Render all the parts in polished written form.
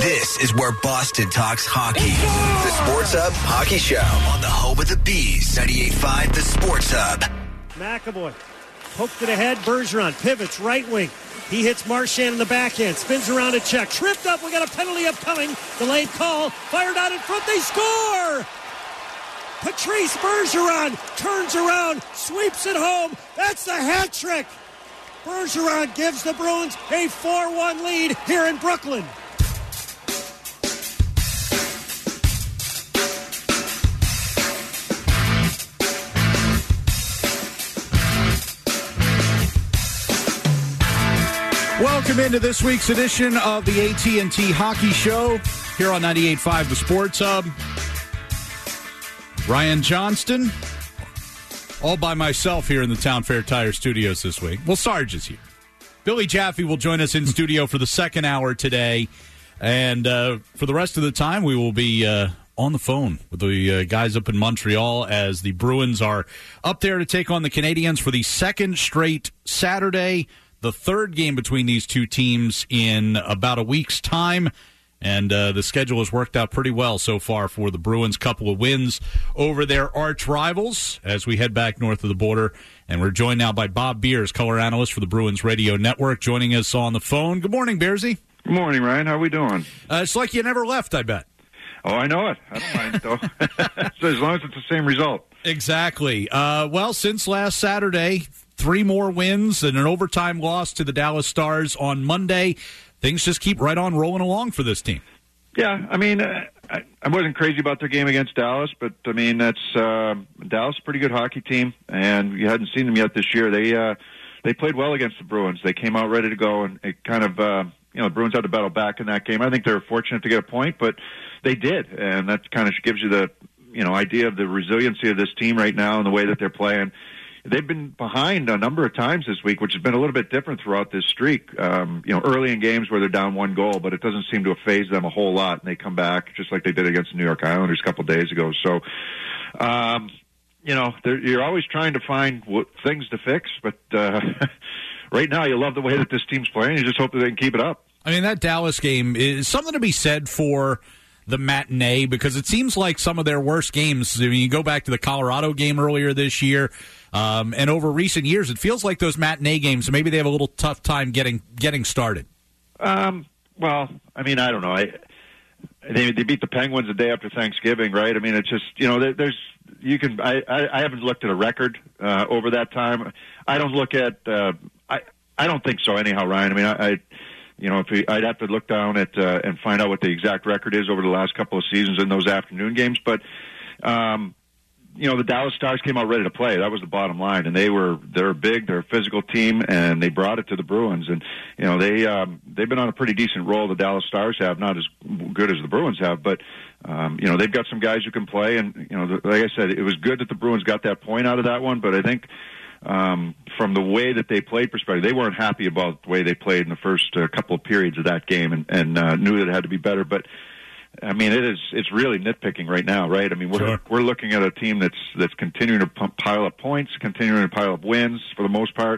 This is where Boston talks hockey. The Sports Hub Hockey Show on the home of the Bees, 98.5 The Sports Hub. McAvoy poked it ahead. Bergeron pivots right wing. He hits Marchand in the backhand. Spins around a check. Tripped up. We got a penalty upcoming. Delayed call. Fired out in front. They score! Patrice Bergeron turns around. Sweeps it home. That's the hat trick. Bergeron gives the Bruins a 4-1 lead here in Brooklyn. Welcome into this week's edition of the AT&T Hockey Show here on 98.5 The Sports Hub. Ryan Johnston, all by myself here in the Town Fair Tire Studios this week. Well, Sarge is here. Billy Jaffe will join us in studio for the second hour today. And for the rest of the time, we will be on the phone with the guys up in Montreal as the Bruins are up there to take on the Canadiens for the second straight Saturday. The third game between these two teams in about a week's time. And the schedule has worked out pretty well so far for the Bruins. Couple of wins over their arch rivals as we head back north of the border. And we're joined now by Bob Beers, color analyst for the Bruins Radio Network, joining us on the phone. Good morning, Beersy. Good morning, Ryan. How are we doing? It's like you never left, I bet. Oh, I know it. I don't mind, though. So as long as it's the same result. Exactly. Well, since last Saturday, 3 more wins and an overtime loss to the Dallas Stars on Monday. Things just keep right on rolling along for this team. Yeah, I mean, I wasn't crazy about their game against Dallas, but, I mean, that's Dallas is a pretty good hockey team, and you hadn't seen them yet this year. They played well against the Bruins. They came out ready to go, and it kind of, the Bruins had to battle back in that game. I think they were fortunate to get a point, but they did, and that kind of gives you the, idea of the resiliency of this team right now and the way that they're playing. They've been behind a number of times this week, which has been a little bit different throughout this streak. Early in games where they're down 1 goal, but it doesn't seem to have phased them a whole lot, and they come back just like they did against the New York Islanders a couple of days ago. So, you're always trying to find things to fix, but right now you love the way that this team's playing. You just hope that they can keep it up. I mean, that Dallas game is something to be said for the matinee, because it seems like some of their worst games, I mean, you go back to the Colorado game earlier this year, and over recent years, it feels like those matinee games, maybe they have a little tough time getting started. Well, I mean, I don't know. They beat the Penguins the day after Thanksgiving, right? I mean, it's just, I haven't looked at a record over that time. I don't look at, I don't think so anyhow, Ryan. I mean, I'd have to look down at and find out what the exact record is over the last couple of seasons in those afternoon games. But the Dallas Stars came out ready to play. That was the bottom line, and they're big, they're a physical team, and they brought it to the Bruins. And they've been on a pretty decent roll. The Dallas Stars have, not as good as the Bruins have, but they've got some guys who can play. And like I said, it was good that the Bruins got that point out of that one. But I think from the way that they played perspective, they weren't happy about the way they played in the first couple of periods of that game, and knew that it had to be better. But I mean, it's really nitpicking right now, right? I mean, we're looking at a team that's continuing to pile up points, continuing to pile up wins for the most part.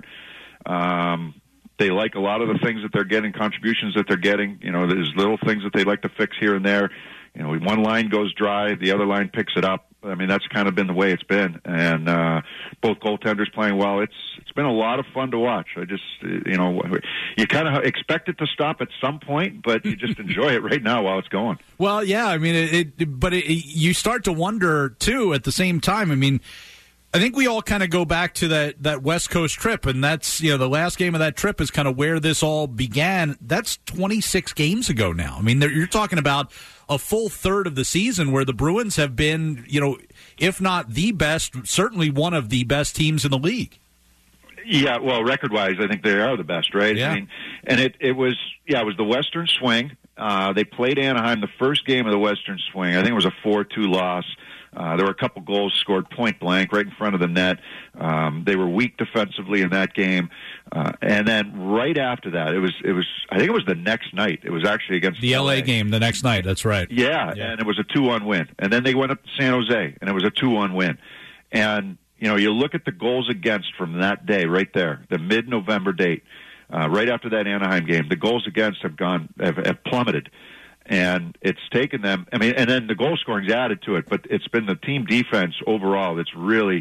They like a lot of the things that they're getting, contributions that they're getting. There's little things that they like to fix here and there. One line goes dry, the other line picks it up. I mean, that's kind of been the way it's been. And both goaltenders playing well. It's been a lot of fun to watch. I just, you kind of expect it to stop at some point, but you just enjoy it right now while it's going. Well, yeah, I mean, you start to wonder, too, at the same time. I mean, I think we all kind of go back to that West Coast trip, and that's, the last game of that trip is kind of where this all began. That's 26 games ago now. I mean, you're talking about a full third of the season where the Bruins have been, if not the best, certainly one of the best teams in the league. Yeah, well, record-wise, I think they are the best, right? Yeah. I mean, and it was the Western swing. They played Anaheim the first game of the Western swing. I think it was a 4-2 loss. There were a couple goals scored point blank right in front of the net. They were weak defensively in that game. And then right after that, it was I think it was the next night. It was actually against the LA game the next night. That's right. Yeah, and it was a 2-1 win. And then they went up to San Jose, and it was a 2-1 win. And, you look at the goals against from that day right there, the mid-November date, right after that Anaheim game, the goals against have plummeted. And it's taken them, I mean, and then the goal scoring's added to it, but it's been the team defense overall that's really,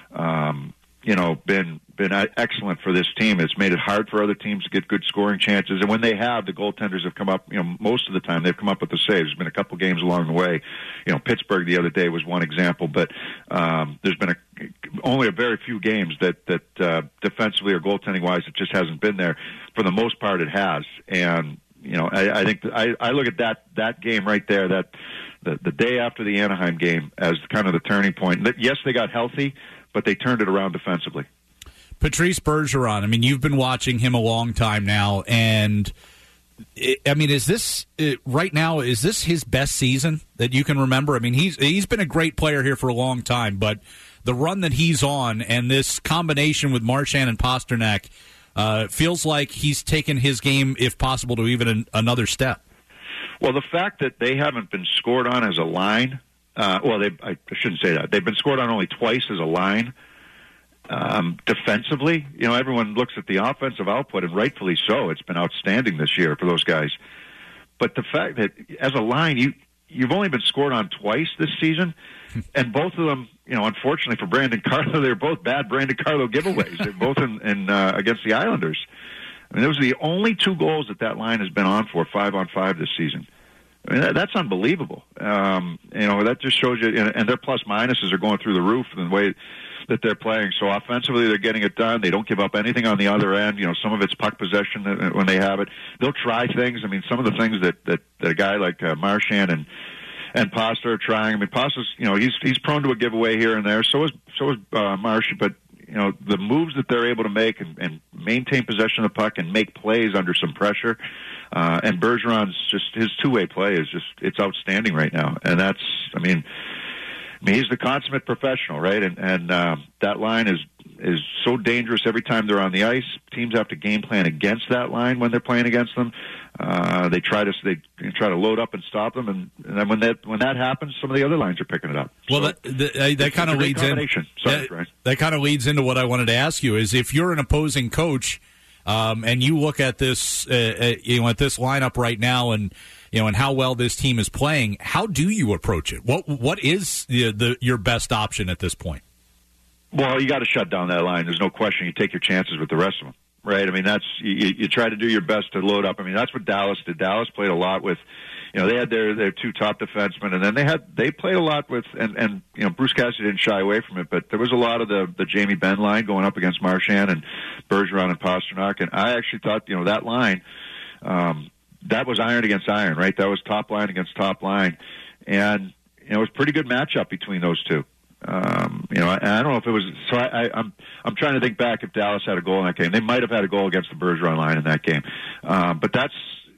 been excellent for this team. It's made it hard for other teams to get good scoring chances. And when they have, the goaltenders have come up, most of the time they've come up with the saves. There's been a couple games along the way. Pittsburgh the other day was one example, but there's been only a very few games that defensively or goaltending-wise it just hasn't been there. For the most part, it has. And I think I look at that game right there, that the day after the Anaheim game, as kind of the turning point. Yes, they got healthy, but they turned it around defensively. Patrice Bergeron, I mean, you've been watching him a long time now, and is this right now? Is this his best season that you can remember? I mean, he's been a great player here for a long time, but the run that he's on and this combination with Marchand and Pastrnak feels like he's taken his game, if possible, to even another step. Well, the fact that they haven't been scored on as a line, I shouldn't say that. They've been scored on only twice as a line. Defensively, everyone looks at the offensive output, and rightfully so. It's been outstanding this year for those guys. But the fact that as a line, you've only been scored on twice this season, and both of them, unfortunately for Brandon Carlo, they're both bad Brandon Carlo giveaways. They're both in against the Islanders. I mean, those are the only two goals that line has been on for 5-on-5 this season. I mean, that's unbelievable. That just shows you, and their plus minuses are going through the roof in the way that they're playing. So offensively, they're getting it done. They don't give up anything on the other end. Some of it's puck possession when they have it. They'll try things. I mean, some of the things that a guy like Marchand and Pasta are trying. I mean, Pasta's, he's prone to a giveaway here and there. So is Marchand, but the moves that they're able to make and maintain possession of the puck and make plays under some pressure. And Bergeron's his two-way play is it's outstanding right now. And that's, he's the consummate professional, right? And that line is so dangerous every time they're on the ice. Teams have to game plan against that line when they're playing against them. They try to load up and stop them, and then when that happens, some of the other lines are picking it up. Well, so that kind of leads in. That kind of leads into what I wanted to ask you: is if you're an opposing coach, and you look at this, at this lineup right now, and and how well this team is playing, how do you approach it? What is your best option at this point? Well, you got to shut down that line. There's no question. You take your chances with the rest of them, right? I mean, that's you try to do your best to load up. I mean, that's what Dallas did. Dallas played a lot with, they had their two top defensemen, and then they played a lot with, and Bruce Cassidy didn't shy away from it, but there was a lot of the Jamie Benn line going up against Marchand and Bergeron and Pastrnak, and I actually thought that line. That was iron against iron, right? That was top line against top line, and it was a pretty good matchup between those two. I don't know if it was. So I'm trying to think back if Dallas had a goal in that game. They might have had a goal against the Bergeron line in that game, but that's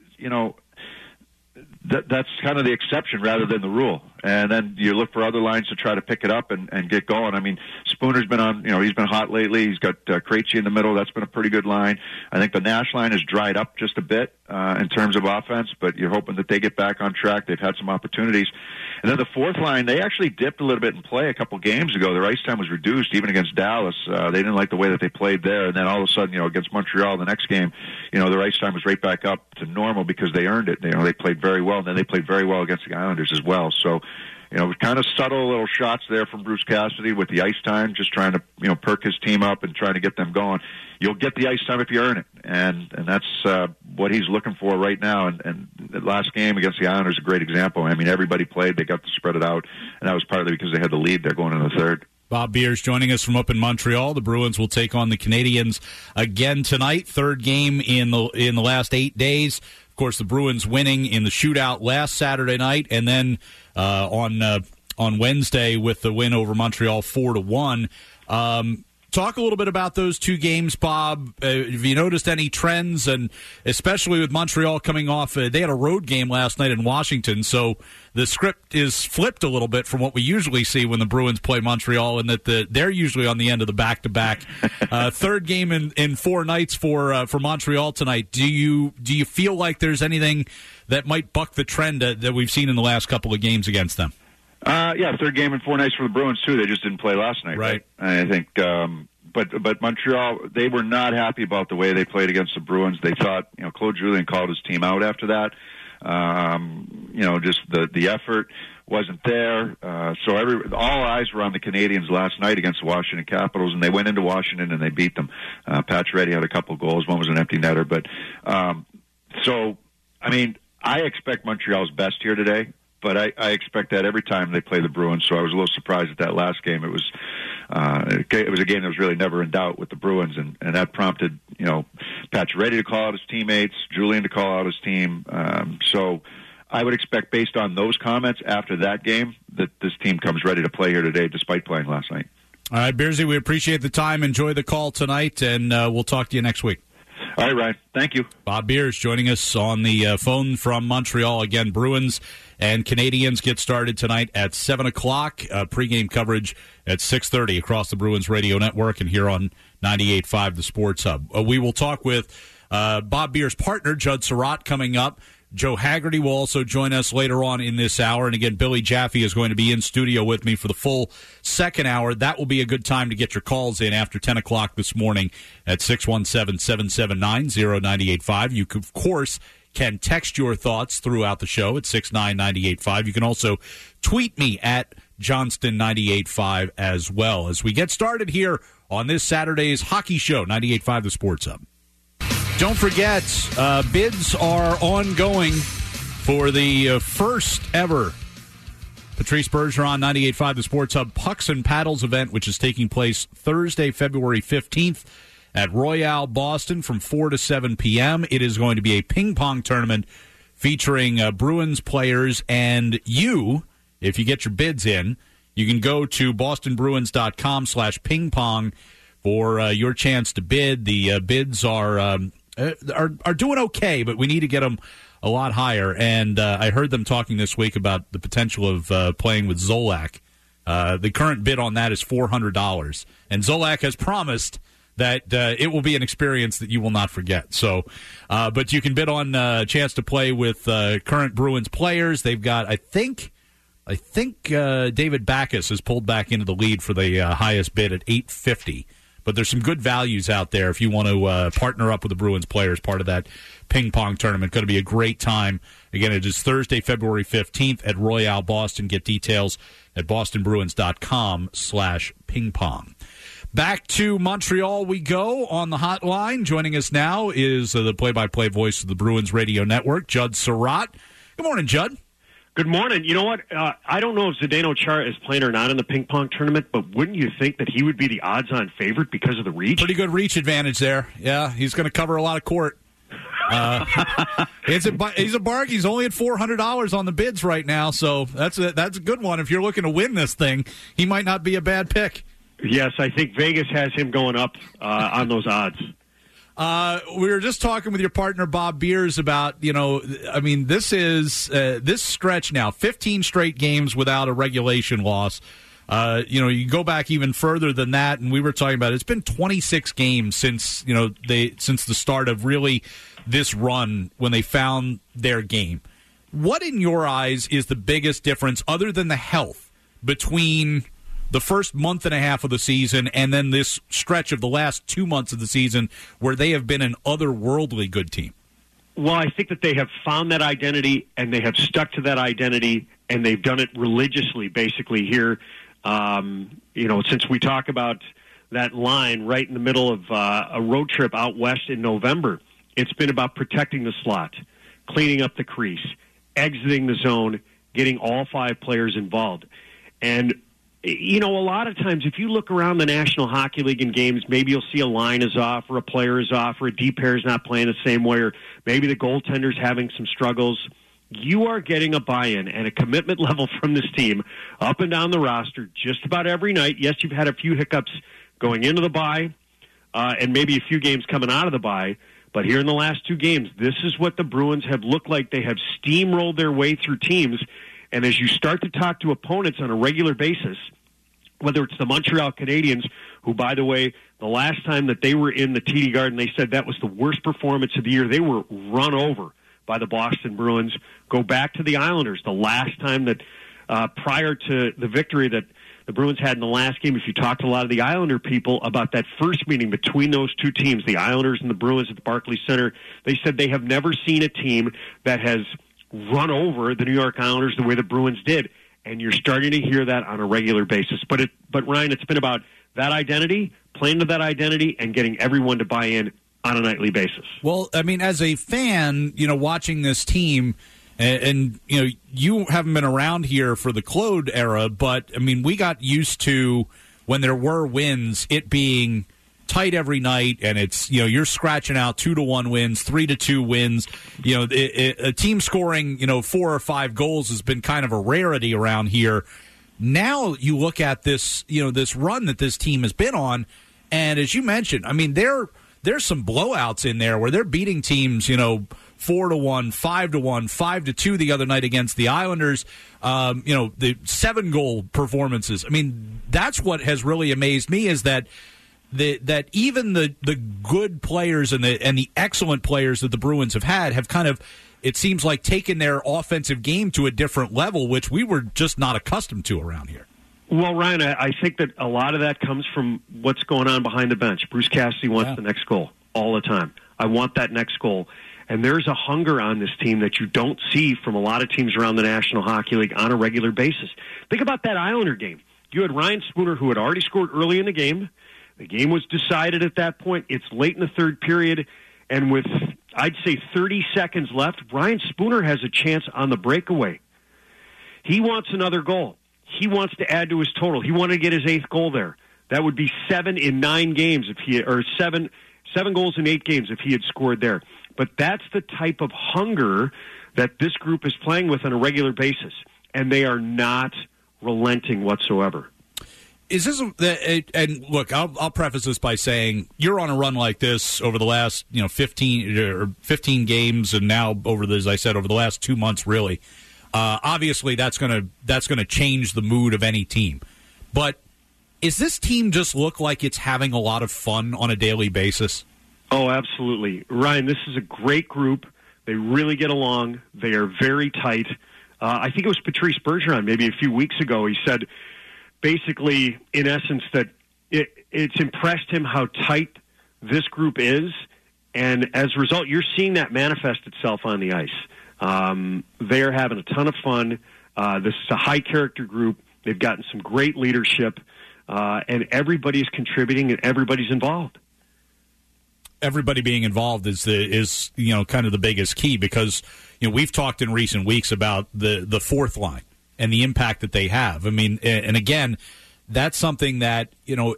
that's kind of the exception rather than the rule. And then you look for other lines to try to pick it up and get going. I mean, Spooner's been on, he's been hot lately. He's got Krejci in the middle. That's been a pretty good line. I think the Nash line has dried up just a bit in terms of offense, but you're hoping that they get back on track. They've had some opportunities. And then the fourth line, they actually dipped a little bit in play a couple games ago. Their ice time was reduced even against Dallas. They didn't like the way that they played there. And then all of a sudden, against Montreal the next game, their ice time was right back up to normal because they earned it. They played very well, and then they played very well against the Islanders as well. So, kind of subtle little shots there from Bruce Cassidy with the ice time, just trying to, perk his team up and trying to get them going. You'll get the ice time if you earn it, and that's what he's looking for right now. And the last game against the Islanders is a great example. I mean, everybody played; they got to spread it out, and that was partly because they had the lead there going into the third. Bob Beers joining us from up in Montreal. The Bruins will take on the Canadiens again tonight. Third game in the last 8 days. Of course, the Bruins winning in the shootout last Saturday night, and then on Wednesday with the win over Montreal 4-1. Talk a little bit about those two games, Bob. Have you noticed any trends, and especially with Montreal coming off? They had a road game last night in Washington, so the script is flipped a little bit from what we usually see when the Bruins play Montreal, and that they're usually on the end of the back-to-back. Third game in 4 nights for Montreal tonight. Do you feel like there's anything that might buck the trend that we've seen in the last couple of games against them? Yeah, third game in 4 nights for the Bruins too. They just didn't play last night, right? I think, but Montreal, they were not happy about the way they played against the Bruins. They thought, Claude Julien called his team out after that. just the effort wasn't there. So all eyes were on the Canadians last night against the Washington Capitals, and they went into Washington and they beat them. Pacioretty had a couple of goals. One was an empty netter. But I expect Montreal's best here today, but I expect that every time they play the Bruins. So I was a little surprised at that last game. It was a game that was really never in doubt with the Bruins, and that prompted Pacioretty to call out his teammates, Julian to call out his team. So I would expect, based on those comments after that game, that this team comes ready to play here today, despite playing last night. All right, Beersy, we appreciate the time. Enjoy the call tonight, and we'll talk to you next week. All right, Ryan. Thank you. Bob Beers joining us on the phone from Montreal. Again, Bruins and Canadians get started tonight at 7 o'clock. Pregame coverage at 6:30 across the Bruins radio network and here on 98.5 The Sports Hub. We will talk with Bob Beers' partner, Judd Surratt, coming up. Joe Haggerty will also join us later on in this hour. And again, Billy Jaffe is going to be in studio with me for the full second hour. That will be a good time to get your calls in after 10 o'clock this morning at 617-779-0985. You, of course, can text your thoughts throughout the show at 69985. You can also tweet me at Johnston985 as well. As we get started here on this Saturday's Hockey Show, 98.5 The Sports Hub. Don't forget, bids are ongoing for the first ever Patrice Bergeron 98.5 The Sports Hub Pucks and Paddles event, which is taking place Thursday, February 15th at Royale Boston from 4 to 7 p.m. It is going to be a ping pong tournament featuring Bruins players, and you, if you get your bids in, you can go to bostonbruins.com/ping-pong for your chance to bid. The bids are doing okay, but we need to get them a lot higher. And I heard them talking this week about the potential of playing with Zolak. The current bid on that is $400. And Zolak has promised that it will be an experience that you will not forget. So, but you can bid on a chance to play with current Bruins players. They've got, I think David Backes has pulled back into the lead for the highest bid at $850. But there's some good values out there if you want to partner up with the Bruins players, part of that ping pong tournament. Going to be a great time. Again, it is Thursday, February 15th at Royale Boston. Get details at bostonbruins.com/ping-pong. Back to Montreal we go on the hotline. Joining us now is the play-by-play voice of the Bruins radio network, Judd Surratt. Good morning, Judd. Good morning. You know what? I don't know if Zdeno Chara is playing or not in the ping pong tournament, but wouldn't you think that he would be the odds-on favorite because of the reach? Pretty good reach advantage there. Yeah, he's going to cover a lot of court. He's a bargain. He's only at $400 on the bids right now, so that's a good one. If you're looking to win this thing, he might not be a bad pick. Yes, I think Vegas has him going up on those odds. We were just talking with your partner, Bob Beers, about, this is this stretch now, 15 straight games without a regulation loss. You go back even further than that, and we were talking about it's been 26 games since the start of really this run when they found their game. What, in your eyes, is the biggest difference, other than the health, between the first month and a half of the season and then this stretch of the last 2 months of the season where they have been an otherworldly good team? Well, I think that they have found that identity, and they have stuck to that identity, and they've done it religiously, basically, here. Since we talk about that line right in the middle of a road trip out west in November, it's been about protecting the slot, cleaning up the crease, exiting the zone, getting all 5 players involved. And a lot of times, if you look around the National Hockey League in games, maybe you'll see a line is off, or a player is off, or a D pair is not playing the same way, or maybe the goaltender's having some struggles. You are getting a buy-in and a commitment level from this team up and down the roster just about every night. Yes, you've had a few hiccups going into the bye, and maybe a few games coming out of the bye, but here in the last 2 games, this is what the Bruins have looked like. They have steamrolled their way through teams. And as you start to talk to opponents on a regular basis, whether it's the Montreal Canadiens, who, by the way, the last time that they were in the TD Garden, they said that was the worst performance of the year. They were run over by the Boston Bruins. Go back to the Islanders. The last time that, prior to the victory that the Bruins had in the last game, if you talk to a lot of the Islander people about that first meeting between those two teams, the Islanders and the Bruins at the Barclays Center, they said they have never seen a team that has run over the New York Islanders the way the Bruins did. And you're starting to hear that on a regular basis. But Ryan, it's been about that identity, playing to that identity, and getting everyone to buy in on a nightly basis. Well, I mean, as a fan, watching this team, and you haven't been around here for the Claude era, but, I mean, we got used to when there were wins, it being tight every night, and it's you're scratching out 2-1 wins, 3-2 wins. A team scoring 4 or 5 goals has been kind of a rarity around here. Now you look at this this run that this team has been on, and as you mentioned, I mean there's some blowouts in there where they're beating teams 4-1, 5-1, 5-2 the other night against the Islanders. The 7-goal performances. I mean that's what has really amazed me is that even the good players and the excellent players that the Bruins have had have kind of, it seems like, taken their offensive game to a different level, which we were just not accustomed to around here. Well, Ryan, I think that a lot of that comes from what's going on behind the bench. Bruce Cassidy wants the next goal all the time. I want that next goal. And there's a hunger on this team that you don't see from a lot of teams around the National Hockey League on a regular basis. Think about that Islander game. You had Ryan Spooner, who had already scored early in the game. The game was decided at that point. It's late in the third period, and with, I'd say, 30 seconds left, Ryan Spooner has a chance on the breakaway. He wants another goal. He wants to add to his total. He wanted to get his 8th goal there. That would be 7 in 9 games if he, or 7 goals in 8 games if he had scored there. But that's the type of hunger that this group is playing with on a regular basis, and they are not relenting whatsoever. Is this and look, I'll preface this by saying you're on a run like this over the last 15 games, and now over the, as I said, over the last 2 months, really. Obviously, that's gonna change the mood of any team. But is this team just look like it's having a lot of fun on a daily basis? Oh, absolutely, Ryan. This is a great group. They really get along. They are very tight. I think it was Patrice Bergeron maybe a few weeks ago. He said, basically, in essence, that it's impressed him how tight this group is, and as a result, you're seeing that manifest itself on the ice. They are having a ton of fun. This is a high-character group. They've gotten some great leadership, and everybody's contributing and everybody's involved. Everybody being involved is kind of the biggest key because we've talked in recent weeks about the fourth line and the impact that they have. I mean, and again, that's something that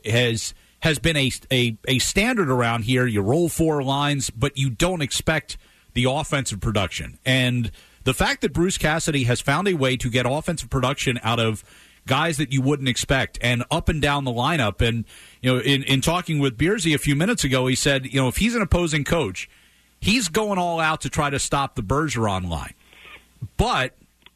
has been a standard around here. You roll 4 lines, but you don't expect the offensive production. And the fact that Bruce Cassidy has found a way to get offensive production out of guys that you wouldn't expect and up and down the lineup. And in talking with Beersy a few minutes ago, he said if he's an opposing coach, he's going all out to try to stop the Bergeron line, but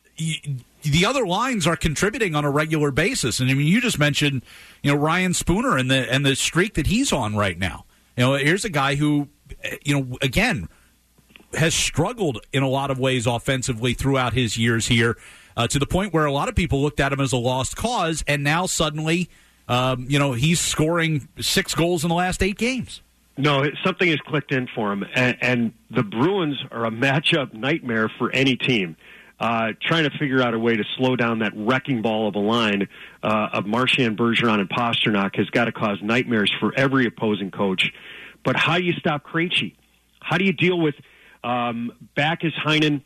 the other lines are contributing on a regular basis. And I mean, you just mentioned, Ryan Spooner and the streak that he's on right now. Here's a guy who, again, has struggled in a lot of ways offensively throughout his years here, to the point where a lot of people looked at him as a lost cause, and now suddenly, he's scoring 6 goals in the last 8 games. No, something has clicked in for him, and the Bruins are a matchup nightmare for any team. Trying to figure out a way to slow down that wrecking ball of a line of Marchand, Bergeron, and Pasternak has got to cause nightmares for every opposing coach. But how do you stop Krejci? How do you deal with Backus, Heinen,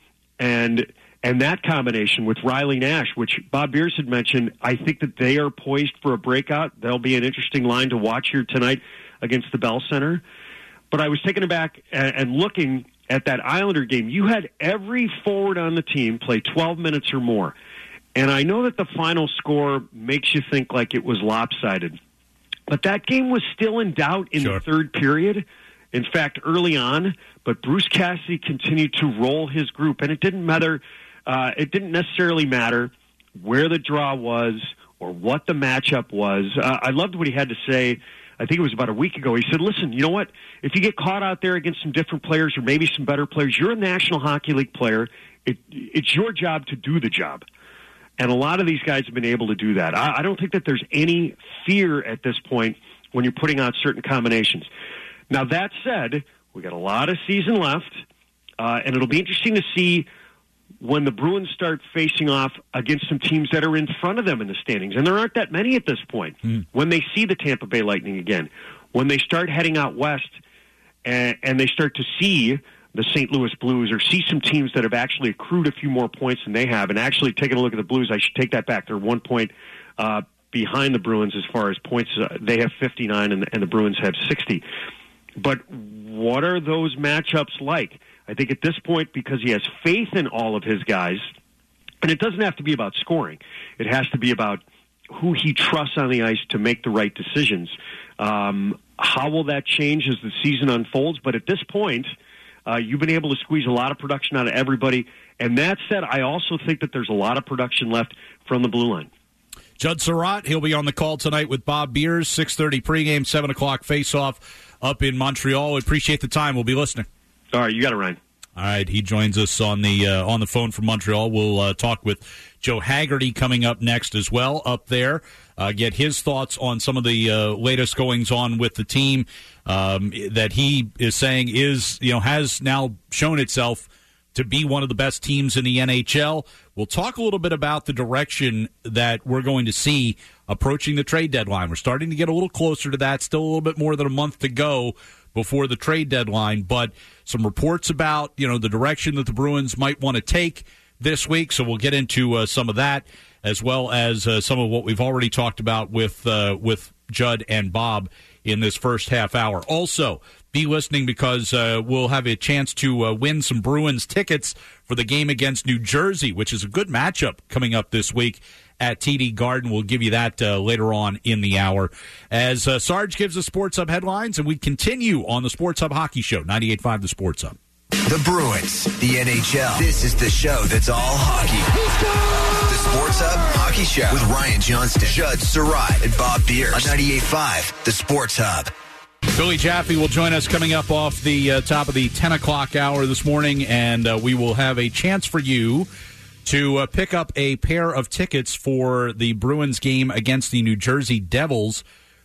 and that combination with Riley Nash, which Bob Beers had mentioned? I think that they are poised for a breakout. They'll be an interesting line to watch here tonight against the Bell Center. But I was taken aback and looking at that Islander game. You had every forward on the team play 12 minutes or more. And I know that the final score makes you think like it was lopsided. But that game was still in doubt in the third period. In fact, early on. But Bruce Cassidy continued to roll his group. And it didn't matter. It didn't necessarily matter where the draw was or what the matchup was. I loved what he had to say. I think it was about a week ago. He said, listen, you know what? If you get caught out there against some different players or maybe some better players, you're a National Hockey League player. It's your job to do the job. And a lot of these guys have been able to do that. I don't think that there's any fear at this point when you're putting out certain combinations. Now, that said, we got a lot of season left, and it'll be interesting to see when the Bruins start facing off against some teams that are in front of them in the standings, and there aren't that many at this point, when they see the Tampa Bay Lightning again, when they start heading out west and they start to see the St. Louis Blues or see some teams that have actually accrued a few more points than they have, and actually taking a look at the Blues, I should take that back. They're 1 point behind the Bruins as far as points. They have 59 and the Bruins have 60. But what are those matchups like? I think at this point, because he has faith in all of his guys, and it doesn't have to be about scoring. It has to be about who he trusts on the ice to make the right decisions. How will that change as the season unfolds? But at this point, you've been able to squeeze a lot of production out of everybody. And that said, I also think that there's a lot of production left from the blue line. Judd Surratt, he'll be on the call tonight with Bob Beers, 6:30 pregame, 7 o'clock face-off up in Montreal. We appreciate the time. We'll be listening. All right, you got it, Ryan. All right, he joins us on the phone from Montreal. We'll talk with Joe Haggerty coming up next as well up there. Get his thoughts on some of the latest goings-on with the team that he is saying has now shown itself to be one of the best teams in the NHL. We'll talk a little bit about the direction that we're going to see approaching the trade deadline. We're starting to get a little closer to that. Still a little bit more than a month to go before the trade deadline, but some reports about the direction that the Bruins might want to take this week. So we'll get into some of that, as well as some of what we've already talked about with Judd and Bob in this first half hour. Also, be listening because we'll have a chance to win some Bruins tickets for the game against New Jersey, which is a good matchup coming up this week at TD Garden. We'll give you that later on in the hour as Sarge gives us Sports Hub headlines, and we continue on the Sports Hub Hockey Show, 98.5 The Sports Hub. The Bruins, the NHL. This is the show that's all hockey. The Sports Hub Hockey Show with Ryan Johnston, Judd Surratt, and Bob Beers on 98.5 The Sports Hub. Billy Jaffe will join us coming up off the top of the 10 o'clock hour this morning, and we will have a chance for you to pick up a pair of tickets for the Bruins game against the New Jersey Devils,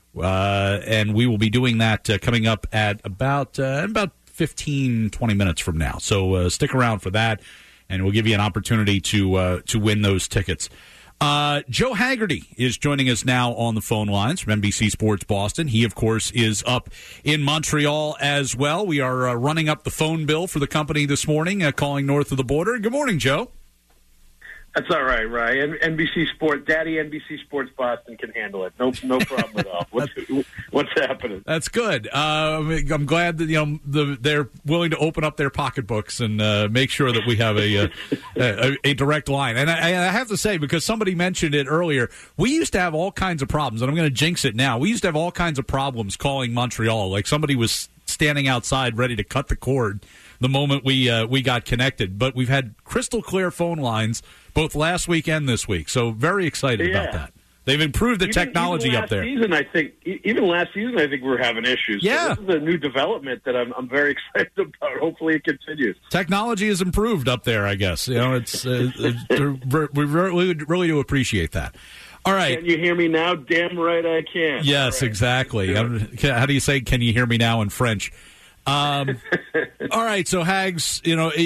and we will be doing that coming up at about 15, 20 minutes from now. So stick around for that, and we'll give you an opportunity to win those tickets. Joe Haggerty is joining us now on the phone lines from NBC Sports Boston. He, of course, is up in Montreal as well. We are running up the phone bill for the company this morning, calling north of the border. Good morning, Joe. That's all right, Ryan. NBC Sports, Daddy NBC Sports Boston can handle it. No problem at all. What's happening? That's good. I'm glad that they're willing to open up their pocketbooks and make sure that we have a direct line. And I have to say, because somebody mentioned it earlier, we used to have all kinds of problems, and I'm going to jinx it now. We used to have all kinds of problems calling Montreal. Like somebody was standing outside ready to cut the cord the moment we got connected. But we've had crystal clear phone lines both last week and this week, so very excited about that. They've improved the technology up there. Even last season, I think we were having issues. Yeah. So this is a new development that I'm very excited about. Hopefully it continues. Technology has improved up there, I guess. It's we really do appreciate that. All right. Can you hear me now? Damn right I can. Yes, right. Exactly. How do you say, can you hear me now in French? All right, so Hags,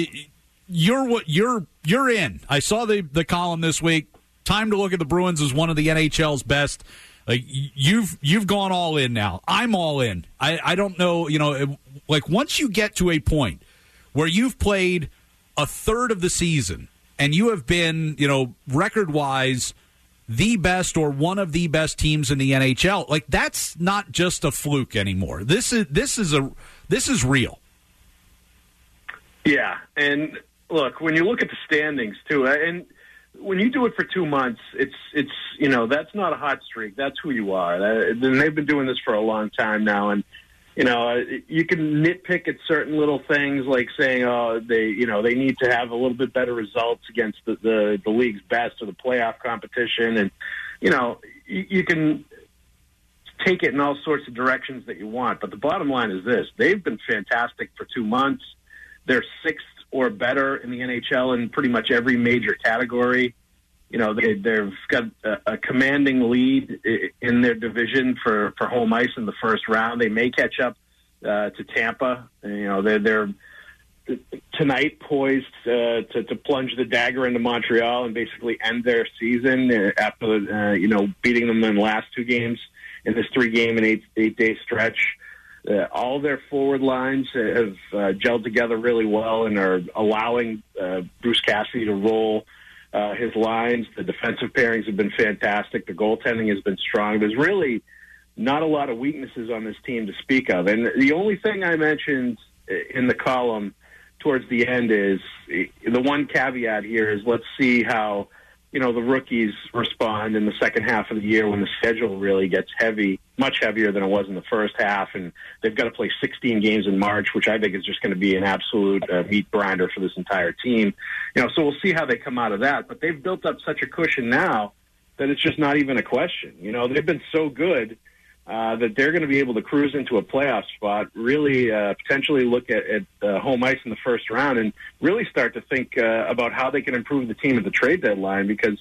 you're in. I saw the column this week. Time to look at the Bruins as one of the NHL's best. You've gone all in now. I'm all in. I don't know, once you get to a point where you've played a third of the season and you have been, record-wise the best or one of the best teams in the NHL, that's not just a fluke anymore. This is real. Yeah, and look, when you look at the standings too, and when you do it for 2 months, it's that's not a hot streak. That's who you are. And they've been doing this for a long time now, and you can nitpick at certain little things like saying, they need to have a little bit better results against the league's best or the playoff competition, and you can take it in all sorts of directions that you want. But the bottom line is this: they've been fantastic for 2 months. They're sixth or better in the NHL in pretty much every major category. They've got a commanding lead in their division for home ice in the first round. They may catch up to Tampa. They're tonight poised to plunge the dagger into Montreal and basically end their season after beating them in the last two games in this 3-game and 8-day stretch. All their forward lines have gelled together really well and are allowing Bruce Cassidy to roll his lines. The defensive pairings have been fantastic. The goaltending has been strong. There's really not a lot of weaknesses on this team to speak of. And the only thing I mentioned in the column towards the end is the one caveat here is let's see how, the rookies respond in the second half of the year when the schedule really gets heavy, much heavier than it was in the first half. And they've got to play 16 games in March, which I think is just going to be an absolute meat grinder for this entire team. So we'll see how they come out of that. But they've built up such a cushion now that it's just not even a question. They've been so good that they're going to be able to cruise into a playoff spot, really potentially look at home ice in the first round and really start to think about how they can improve the team at the trade deadline because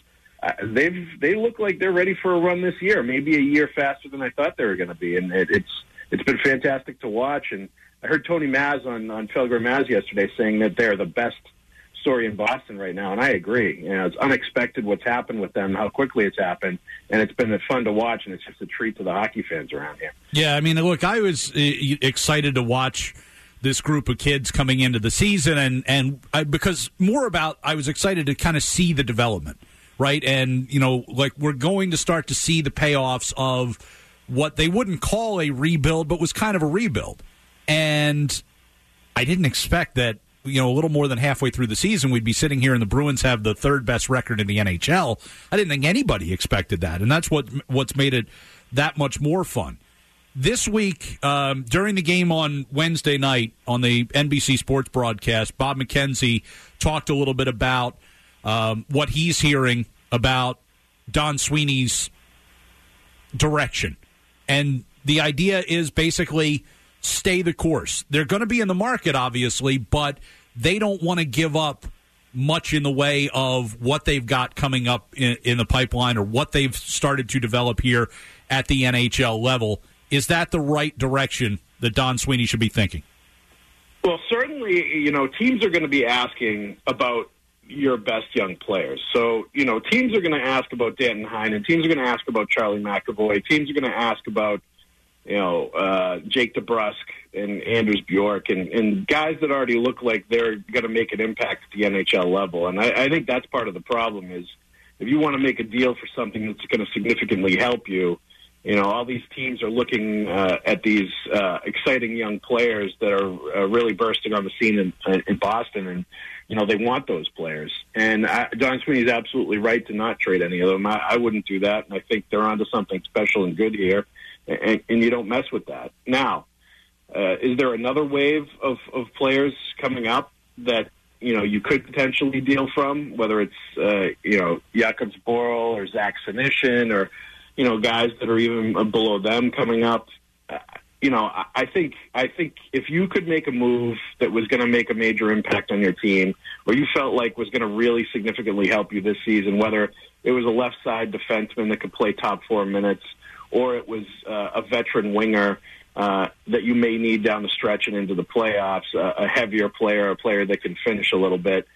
they look like they're ready for a run this year, maybe a year faster than I thought they were going to be. And it's been fantastic to watch. And I heard Tony Maz on Felger Maz yesterday saying that they're the best story in Boston right now, and I agree. It's unexpected what's happened with them, how quickly it's happened, and it's been fun to watch, and it's just a treat to the hockey fans around here. Yeah, I mean, look, I was excited to watch this group of kids coming into the season, because I was excited to kind of see the development, right? And, we're going to start to see the payoffs of what they wouldn't call a rebuild, but was kind of a rebuild. And I didn't expect that, a little more than halfway through the season, we'd be sitting here and the Bruins have the third best record in the NHL. I didn't think anybody expected that, and that's what's made it that much more fun. This week, during the game on Wednesday night on the NBC Sports broadcast, Bob McKenzie talked a little bit about what he's hearing about Don Sweeney's direction. And the idea is basically stay the course. They're going to be in the market, obviously, but they don't want to give up much in the way of what they've got coming up in the pipeline or what they've started to develop here at the NHL level. Is that the right direction that Don Sweeney should be thinking? Well, certainly, teams are going to be asking about your best young players. So, teams are going to ask about Danton Heinen. Teams are going to ask about Charlie McAvoy. Teams are going to ask about Jake DeBrusk and Anders Bjork and guys that already look like they're going to make an impact at the NHL level. And I think that's part of the problem is if you want to make a deal for something that's going to significantly help you, all these teams are looking at these exciting young players that are really bursting on the scene in Boston. And, they want those players. And Don Sweeney's absolutely right to not trade any of them. I wouldn't do that. And I think they're onto something special and good here. And you don't mess with that. Now, is there another wave of players coming up that, you could potentially deal from, whether it's, Jakub Zboril or Zach Senyshyn or, guys that are even below them coming up? I think if you could make a move that was going to make a major impact on your team or you felt like was going to really significantly help you this season, whether it was a left side defenseman that could play top 4 minutes or it was a veteran winger that you may need down the stretch and into the playoffs, a heavier player, a player that can finish a little bit.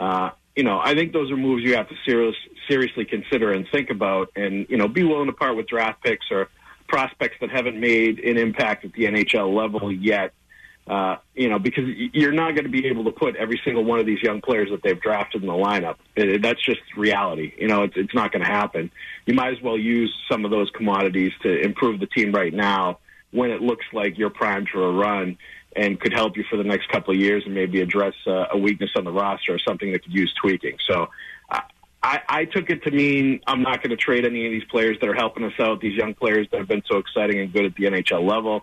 I think those are moves you have to seriously consider and think about and, be willing to part with draft picks or prospects that haven't made an impact at the NHL level yet, because you're not going to be able to put every single one of these young players that they've drafted in the lineup. That's just reality. It's not going to happen. You might as well use some of those commodities to improve the team right now when it looks like you're primed for a run and could help you for the next couple of years and maybe address a weakness on the roster or something that could use tweaking. So I took it to mean I'm not going to trade any of these players that are helping us out, these young players that have been so exciting and good at the NHL level.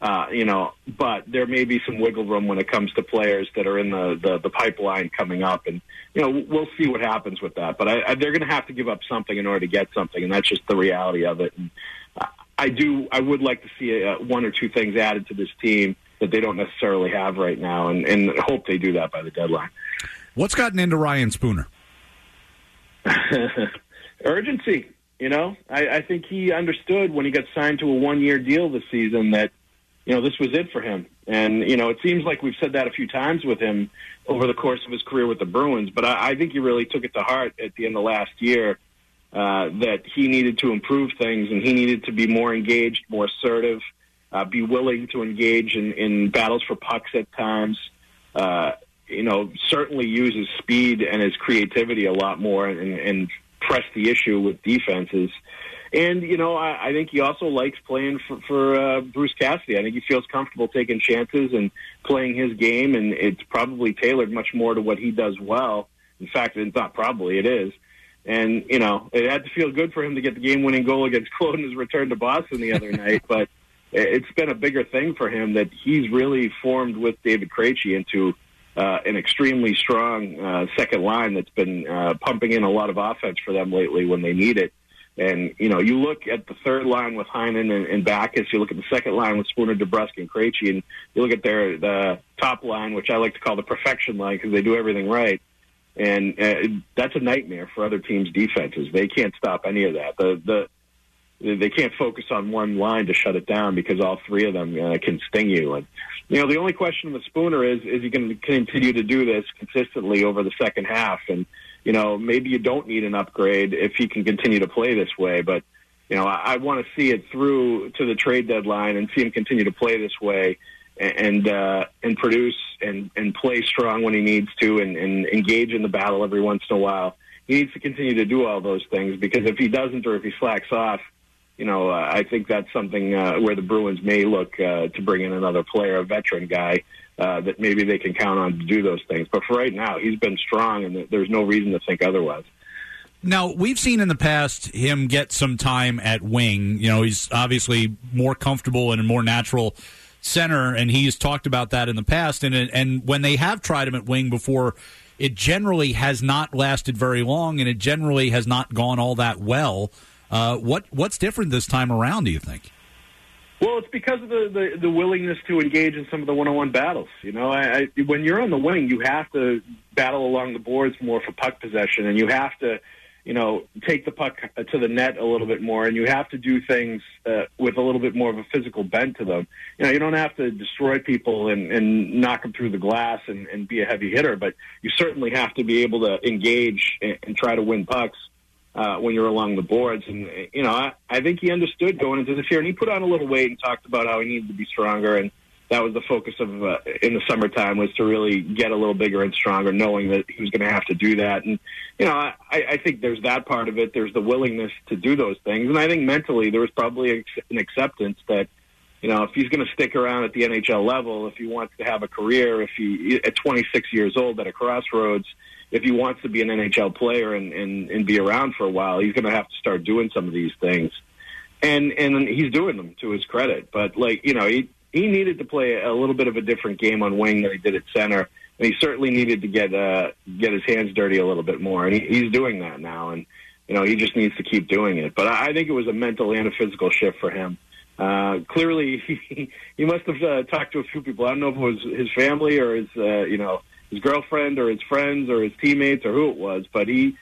But there may be some wiggle room when it comes to players that are in the pipeline coming up. And, we'll see what happens with that. But they're going to have to give up something in order to get something, and that's just the reality of it. And I would like to see one or two things added to this team that they don't necessarily have right now, and hope they do that by the deadline. What's gotten into Ryan Spooner? Urgency. I think he understood when he got signed to a one-year deal this season that this was it for him. And, it seems like we've said that a few times with him over the course of his career with the Bruins. But I think he really took it to heart at the end of last year that he needed to improve things and he needed to be more engaged, more assertive, be willing to engage in battles for pucks at times, certainly use his speed and his creativity a lot more and press the issue with defenses. And, I think he also likes playing for Bruce Cassidy. I think he feels comfortable taking chances and playing his game, and it's probably tailored much more to what he does well. In fact, it's not probably, it is. And, it had to feel good for him to get the game-winning goal against Claude in his return to Boston the other night, but it's been a bigger thing for him that he's really formed with David Krejci into an extremely strong second line that's been pumping in a lot of offense for them lately when they need it. And, you look at the third line with Heinen and Backes, you look at the second line with Spooner, DeBrusk, and Krejci, and you look at the top line, which I like to call the perfection line because they do everything right. And that's a nightmare for other teams' defenses. They can't stop any of that. They can't focus on one line to shut it down because all three of them can sting you. And, the only question with Spooner is he going to continue to do this consistently over the second half? And, maybe you don't need an upgrade if he can continue to play this way. But, I want to see it through to the trade deadline and see him continue to play this way and produce and play strong when he needs to and engage in the battle every once in a while. He needs to continue to do all those things because if he doesn't or if he slacks off, I think that's something where the Bruins may look to bring in another player, a veteran guy, that maybe they can count on to do those things. But for right now, he's been strong, and there's no reason to think otherwise. Now, we've seen in the past him get some time at wing. He's obviously more comfortable and a more natural center, and he's talked about that in the past. And when they have tried him at wing before, it generally has not lasted very long, and it generally has not gone all that well. What's different this time around, do you think? Well, it's because of the willingness to engage in some of the one-on-one battles. When you're on the wing, you have to battle along the boards more for puck possession, and you have to, take the puck to the net a little bit more, and you have to do things with a little bit more of a physical bent to them. You don't have to destroy people and knock them through the glass and be a heavy hitter, but you certainly have to be able to engage and try to win pucks when you're along the boards. And, I think he understood going into this year, and he put on a little weight and talked about how he needed to be stronger, and that was the focus of in the summertime was to really get a little bigger and stronger, knowing that he was going to have to do that. And, I think there's that part of it. There's the willingness to do those things. And I think mentally there was probably an acceptance that, if he's going to stick around at the NHL level, if he wants to have a career, if he, at 26 years old at a crossroads, if he wants to be an NHL player and be around for a while, he's going to have to start doing some of these things. And he's doing them to his credit. But, he needed to play a little bit of a different game on wing than he did at center. And he certainly needed to get his hands dirty a little bit more. And he's doing that now. And, he just needs to keep doing it. But I think it was a mental and a physical shift for him. Clearly, he must have talked to a few people. I don't know if it was his family or his girlfriend or his friends or his teammates or who it was, but he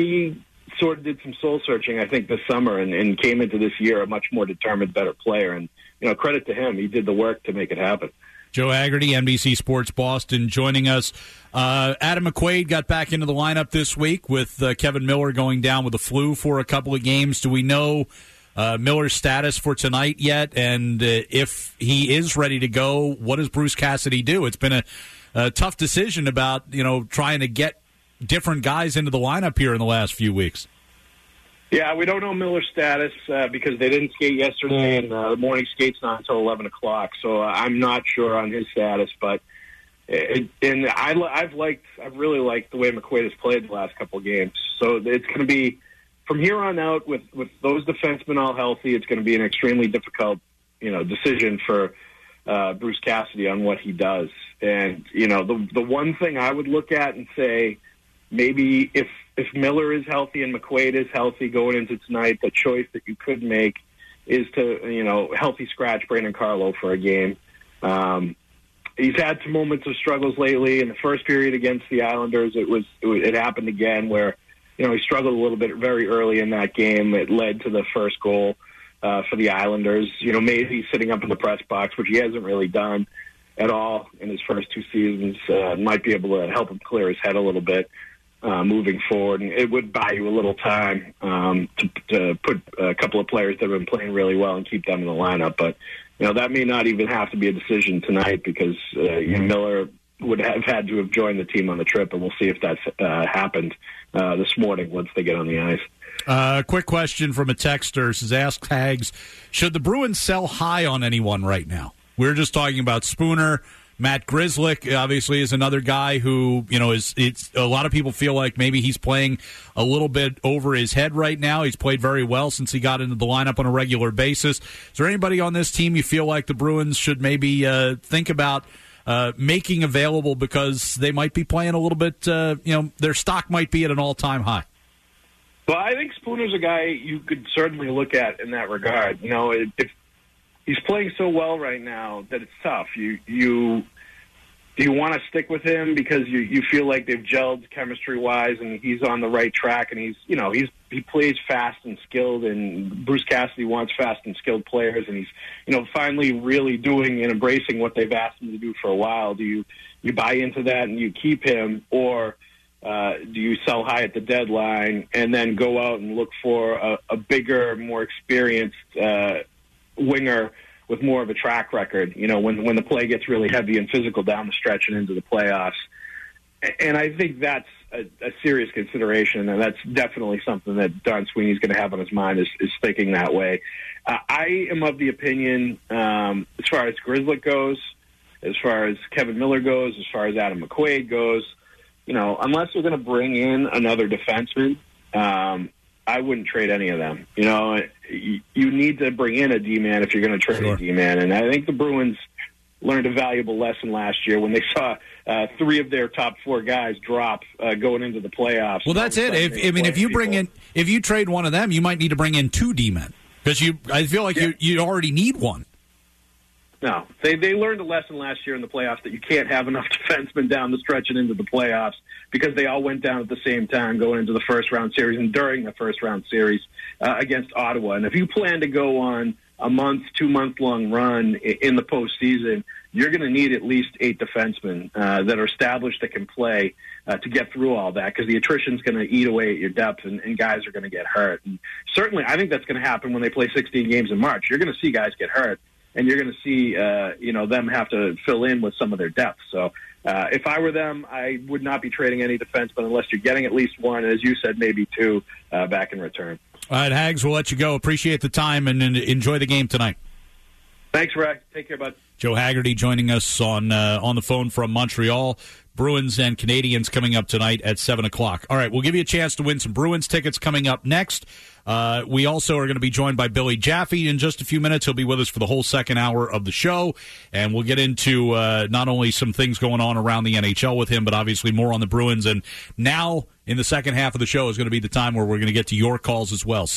sort of did some soul searching, I think, this summer and came into this year a much more determined, better player. And, credit to him. He did the work to make it happen. Joe Haggerty, NBC Sports Boston, joining us. Adam McQuaid got back into the lineup this week with Kevin Miller going down with the flu for a couple of games. Do we know Miller's status for tonight yet? And if he is ready to go, what does Bruce Cassidy do? It's been a tough decision about, trying to get different guys into the lineup here in the last few weeks. Yeah, we don't know Miller's status because they didn't skate yesterday, and the morning skate's not until 11 o'clock. So I'm not sure on his status, but I've really liked the way McQuaid has played the last couple of games. So it's going to be from here on out with those defensemen all healthy. It's going to be an extremely difficult decision for Bruce Cassidy on what he does. And the one thing I would look at and say, maybe if Miller is healthy and McQuaid is healthy going into tonight, the choice that you could make is to, healthy scratch Brandon Carlo for a game. He's had some moments of struggles lately. In the first period against the Islanders, it happened again where, he struggled a little bit very early in that game. It led to the first goal. for the Islanders. Maybe sitting up in the press box, which he hasn't really done at all in his first 2 seasons, might be able to help him clear his head a little bit moving forward. And it would buy you a little time to put a couple of players that have been playing really well and keep them in the lineup. But, that may not even have to be a decision tonight because Miller would have had to have joined the team on the trip, and we'll see if that's happened this morning once they get on the ice. Quick question from a texter says, ask Hags, should the Bruins sell high on anyone right now? We're just talking about Spooner. Matt Grzelcyk obviously is another guy who, it's a lot of people feel like maybe he's playing a little bit over his head right now. He's played very well since he got into the lineup on a regular basis. Is there anybody on this team you feel like the Bruins should maybe think about making available because they might be playing a little bit, their stock might be at an all-time high? Well, I think Spooner's a guy you could certainly look at in that regard. If he's playing so well right now that it's tough. Do you want to stick with him because you feel like they've gelled chemistry-wise and he's on the right track and he plays fast and skilled, and Bruce Cassidy wants fast and skilled players, and he's finally really doing and embracing what they've asked him to do for a while. Do you buy into that and you keep him, or do you sell high at the deadline and then go out and look for a bigger, more experienced winger with more of a track record, when the play gets really heavy and physical down the stretch and into the playoffs? And I think that's a serious consideration, and that's definitely something that Don Sweeney's going to have on his mind is thinking that way. I am of the opinion, as far as Grzelcyk goes, as far as Kevin Miller goes, as far as Adam McQuaid goes, unless they're going to bring in another defenseman, I wouldn't trade any of them. You need to bring in a D-man if you're going to trade a D-man. And I think the Bruins learned a valuable lesson last year when they saw 3 of their top 4 guys drop going into the playoffs. Well, that's it. If you trade one of them, you might need to bring in 2 D-men because I feel like you already need one. No, they learned a lesson last year in the playoffs that you can't have enough defensemen down the stretch and into the playoffs because they all went down at the same time going into the first-round series and during the first-round series against Ottawa. And if you plan to go on a 2-month-long run in the postseason, you're going to need at least 8 defensemen that are established that can play to get through all that because the attrition's going to eat away at your depth and guys are going to get hurt. And certainly, I think that's going to happen when they play 16 games in March. You're going to see guys get hurt. And you're going to see, them have to fill in with some of their depth. So if I were them, I would not be trading any defensemen unless you're getting at least 1, as you said, maybe 2 back in return. All right, Hags, we'll let you go. Appreciate the time and enjoy the game tonight. Thanks, Ray. Take care, bud. Joe Haggerty joining us on the phone from Montreal. Bruins and Canadians coming up tonight at 7 o'clock. All right, we'll give you a chance to win some Bruins tickets coming up next. We also are going to be joined by Billy Jaffe in just a few minutes. He'll be with us for the whole second hour of the show, and we'll get into not only some things going on around the NHL with him, but obviously more on the Bruins. And now in the second half of the show is going to be the time where we're going to get to your calls as well.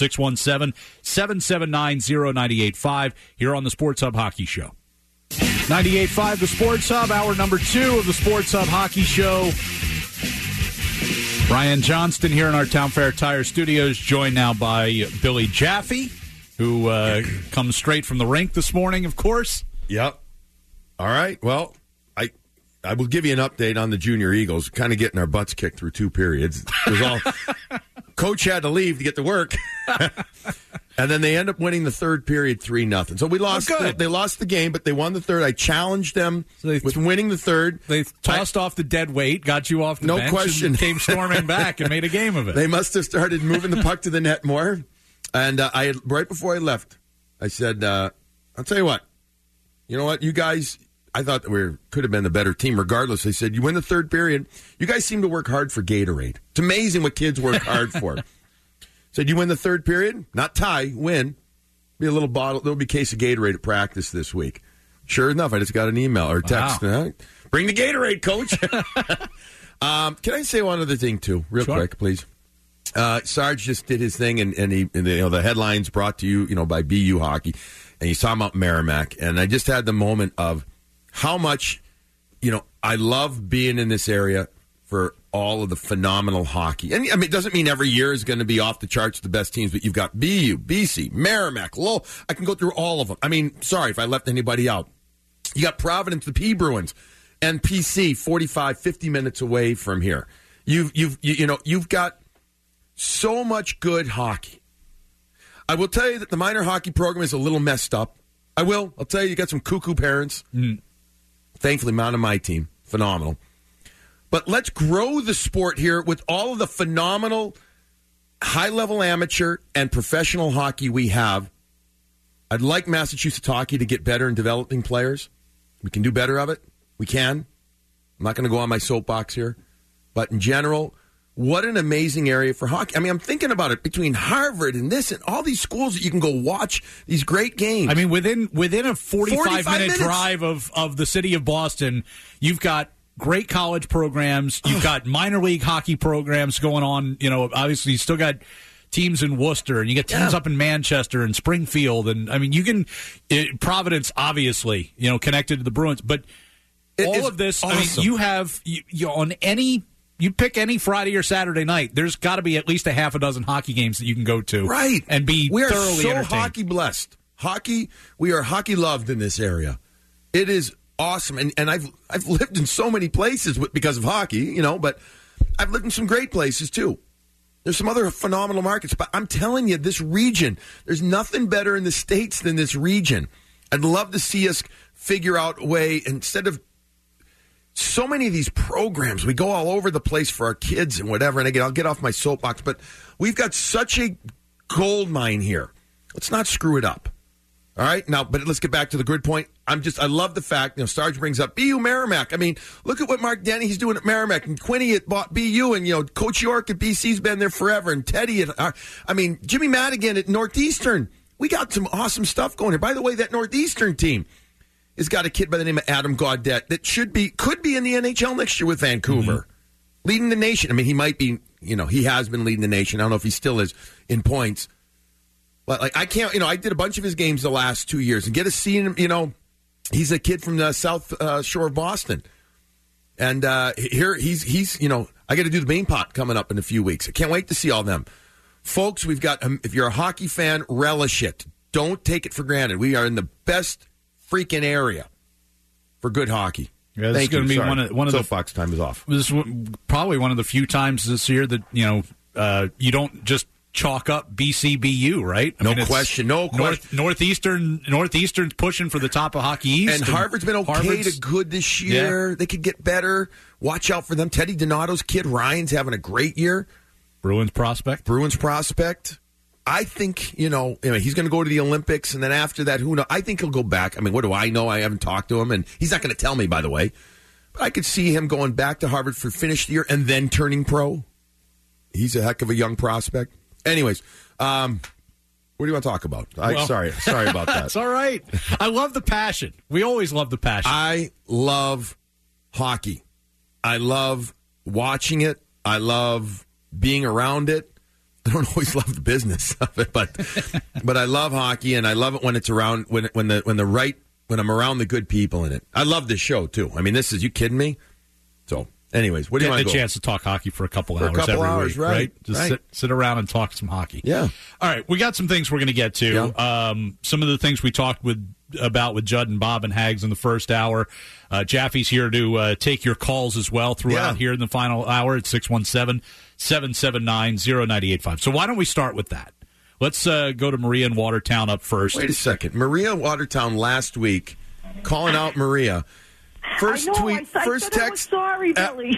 617-779-0985 here on the Sports Hub Hockey Show. 98.5 The Sports Hub, hour number 2 of the Sports Hub Hockey Show. Brian Johnston here in our Town Fair Tire Studios, joined now by Billy Jaffe, who comes straight from the rink this morning, of course. Yep. All right. Well, I will give you an update on the Junior Eagles. Kind of getting our butts kicked through 2 periods. Coach had to leave to get to work. And then they end up winning the third period 3-0. So we lost. They lost the game, but they won the third. I challenged them with winning the third. They tossed off the dead weight, got you off the bench, question. And came storming back and made a game of it. They must have started moving the puck to the net more. And right before I left, I said, "I'll tell you what. You know what, you guys." I thought that we could have been the better team regardless. I said, you win the third period. You guys seem to work hard for Gatorade. It's amazing what kids work hard for. Said, you win the third period? Not tie, win. Be a little bottle. There'll be a case of Gatorade at practice this week. Sure enough, I just got an email or text. Wow. Bring the Gatorade, Coach. Can I say one other thing, too, real quick, please? Sarge just did his thing, and the headlines brought to you, by BU Hockey, and you saw him out Merrimack, and I just had the moment of how much, I love being in this area for all of the phenomenal hockey. And I mean, it doesn't mean every year is going to be off the charts the best teams, but you've got BU, BC, Merrimack, Lowell. I can go through all of them. I mean, sorry if I left anybody out. You got Providence, the P Bruins, and PC 45, 50 minutes away from here. You've got so much good hockey. I will tell you that the minor hockey program is a little messed up. I'll tell you, you got some cuckoo parents. Thankfully, not on my team. Phenomenal. But let's grow the sport here with all of the phenomenal high-level amateur and professional hockey we have. I'd like Massachusetts hockey to get better in developing players. We can do better of it. We can. I'm not going to go on my soapbox here. But in general, what an amazing area for hockey. I mean, I'm thinking about it between Harvard and this and all these schools that you can go watch these great games. I mean, within a 45-minute drive of the city of Boston, you've got great college programs. You've got minor league hockey programs going on. You know, obviously, you still got teams in Worcester, and you get teams up in Manchester and Springfield. And, I mean, you can Providence, obviously, you know, connected to the Bruins. But all of this, awesome. I mean, you have on any – you pick any Friday or Saturday night, there's got to be at least a half a dozen hockey games that you can go to. Right. And be thoroughly entertained. We are so hockey blessed. We are hockey loved in this area. It is awesome. And I've lived in so many places because of hockey, you know, but I've lived in some great places too. There's some other phenomenal markets. But I'm telling you, this region, there's nothing better in the States than this region. I'd love to see us figure out a way, instead of so many of these programs, we go all over the place for our kids and whatever. And again, I'll get off my soapbox, but we've got such a gold mine here. Let's not screw it up. All right? Now, but let's get back to the grid point. I love the fact, you know, Sarge brings up BU Merrimack. I mean, look at what Mark Denny, he's doing at Merrimack, and Quinny at BU, and, you know, Coach York at BC's been there forever, and Teddy at, Jimmy Madigan at Northeastern. We got some awesome stuff going here. By the way, that Northeastern team has got a kid by the name of Adam Gaudette that could be in the NHL next year with Vancouver, leading the nation. I mean, he might be, you know, he has been leading the nation. I don't know if he still is in points. But, like, I can't, you know, I did a bunch of his games the last 2 years and get to see him, you know, he's a kid from the South Shore of Boston. And here he's, you know, I got to do the Bean Pot coming up in a few weeks. I can't wait to see all them. Folks, we've got, if you're a hockey fan, relish it. Don't take it for granted. We are in the best freaking area for good hockey. Yeah, this is going to be one of the soapbox time is off. This is probably one of the few times this year that, you know, you don't just chalk up BCBU, right? No question. Northeastern's pushing for the top of Hockey East. And Harvard's been okay to good this year. Yeah. They could get better. Watch out for them. Teddy Donato's kid, Ryan's having a great year. Bruins prospect. I think, you know, he's going to go to the Olympics, and then after that, who knows? I think he'll go back. I mean, what do I know? I haven't talked to him, and he's not going to tell me, by the way. But I could see him going back to Harvard for finish the year and then turning pro. He's a heck of a young prospect. Anyways, what do you want to talk about? Sorry about that. It's all right. I love the passion. We always love the passion. I love hockey. I love watching it. I love being around it. I don't always love the business of it, but I love hockey, and I love it when it's around when I'm around the good people in it. I love this show too. I mean, you kidding me? So, anyways, what do you want to go? Get a chance to talk hockey for a couple hours every week, right? Just sit around and talk some hockey. Yeah. All right, we got some things we're going to get to. Yeah. Some of the things we talked about with Judd and Bob and Hags in the first hour. Jaffe's here to take your calls as well throughout here in the final hour at 617-779-0985. So why don't we start with that? Let's go to Maria in Watertown up first. Wait a second. Maria in Watertown last week, calling out Maria. First tweet, first text. Sorry, Billy.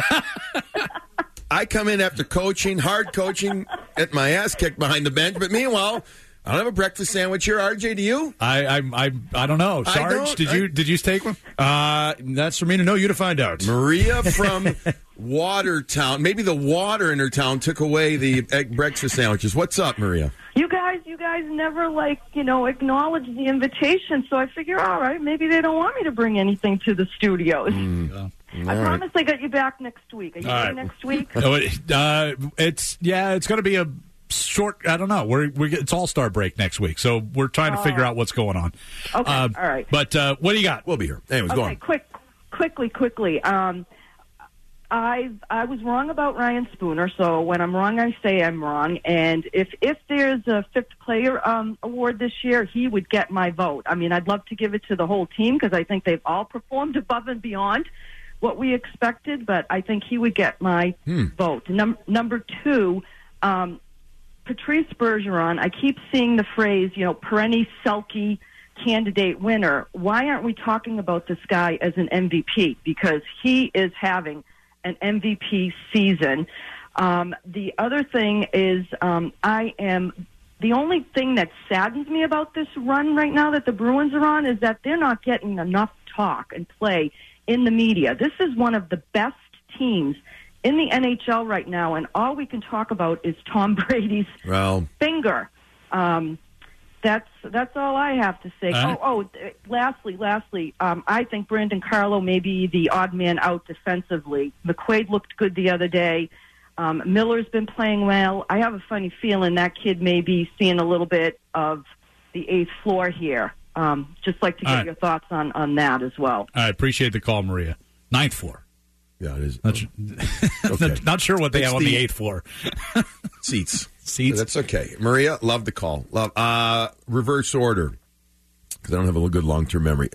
I come in after hard coaching, get my ass kicked behind the bench, but meanwhile, I don't have a breakfast sandwich here. RJ, do you? I don't know. Sarge, did you take one? That's for me to know. You to find out. Maria from Watertown. Maybe the water in her town took away the egg breakfast sandwiches. What's up, Maria? You guys never acknowledge the invitation. So I figure, all right, maybe they don't want me to bring anything to the studios. I promise I got you back next week. Are you back next week? It's going to be a short. I don't know. It's All-Star break next week, so we're trying to figure out what's going on. Okay, all right. But what do you got? We'll be here. Anyways, go on. Quickly. I was wrong about Ryan Spooner, so when I'm wrong, I say I'm wrong. And if there's a fifth player award this year, he would get my vote. I mean, I'd love to give it to the whole team because I think they've all performed above and beyond what we expected, but I think he would get my vote. Number two, Patrice Bergeron, I keep seeing the phrase, perennial Selke candidate winner. Why aren't we talking about this guy as an MVP? Because he is having an MVP season. The other thing is the only thing that saddens me about this run right now that the Bruins are on is that they're not getting enough talk and play in the media. This is one of the best teams in the NHL right now, and all we can talk about is Tom Brady's finger. That's all I have to say. Lastly, I think Brandon Carlo may be the odd man out defensively. McQuaid looked good the other day. Miller's been playing well. I have a funny feeling that kid may be seeing a little bit of the eighth floor here. Just like to get your thoughts on that as well. I appreciate the call, Maria. Ninth floor. Yeah, it is. Not sure what they have on the eighth floor. Seats. That's okay. Maria, love the call. Reverse order, because I don't have a good long-term memory.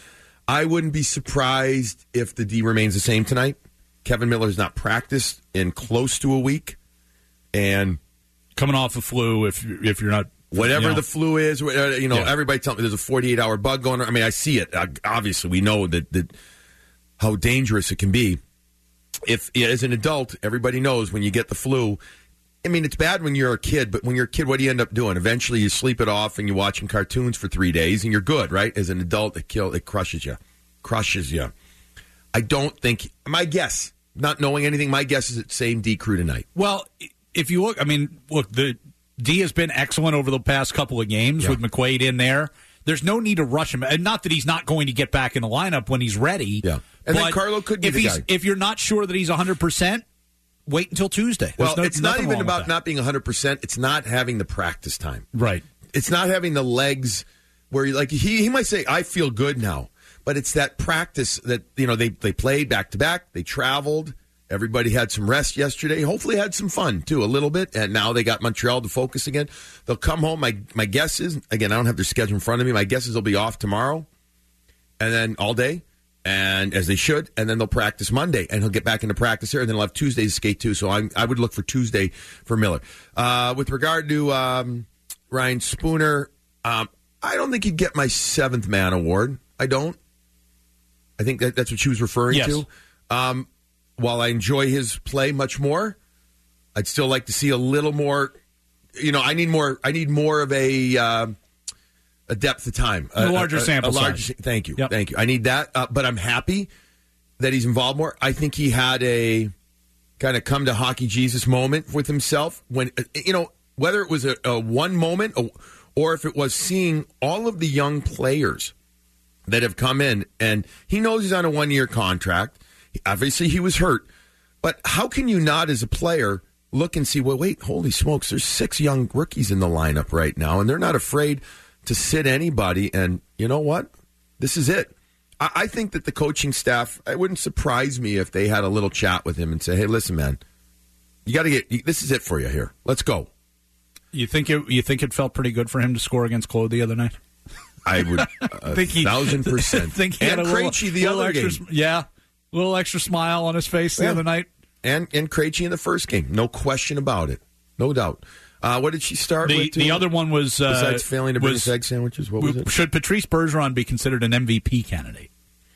I wouldn't be surprised if the D remains the same tonight. Kevin Miller has not practiced in close to a week. And coming off the flu, if you're not... Whatever the flu is, everybody tells me there's a 48-hour bug going on. I mean, I see it. Obviously, we know that how dangerous it can be. If as an adult, everybody knows when you get the flu. I mean, it's bad when you're a kid, but when you're a kid, what do you end up doing? Eventually, you sleep it off and you're watching cartoons for 3 days, and you're good, right? As an adult, it crushes you. I don't think, my guess, not knowing anything, my guess is it's same D crew tonight. Well, if you look, the D has been excellent over the past couple of games with McQuaid in there. There's no need to rush him. And not that he's not going to get back in the lineup when he's ready. Yeah. And then Carlo could be the guy. If you're not sure that he's 100%, wait until Tuesday. Well, it's not even about not being 100%. It's not having the practice time. Right. It's not having the legs where, he might say, I feel good now. But it's that practice that, they played back-to-back. They traveled. Everybody had some rest yesterday. Hopefully had some fun, too, a little bit. And now they got Montreal to focus again. They'll come home. My guess is, again, I don't have their schedule in front of me. My guess is they'll be off tomorrow and then all day, and as they should. And then they'll practice Monday, and he'll get back into practice here. And then he'll have Tuesday to skate, too. So I would look for Tuesday for Miller. With regard to Ryan Spooner, I don't think he'd get my seventh man award. I don't. I think that's what she was referring to. While I enjoy his play much more, I'd still like to see a little more. I need more of a depth of time, a larger sample size. Thank you, thank you. I need that, but I'm happy that he's involved more. I think he had a kind of come to hockey Jesus moment with himself when whether it was a one moment or if it was seeing all of the young players that have come in, and he knows he's on a 1-year contract. Obviously, he was hurt. But how can you not, as a player, look and see, well, wait, holy smokes, there's 6 young rookies in the lineup right now, and they're not afraid to sit anybody, and you know what? This is it. I think that the coaching staff, it wouldn't surprise me if they had a little chat with him and say, hey, listen, man, you got to this is it for you here. Let's go. You think it felt pretty good for him to score against Claude the other night? I would 1,000%. Think he had and Krejci the other game. A little extra smile on his face the other night. And Krejci in the first game. No question about it. No doubt. What did she start with? The other one was... besides failing to bring us egg sandwiches, what was it? Should Patrice Bergeron be considered an MVP candidate?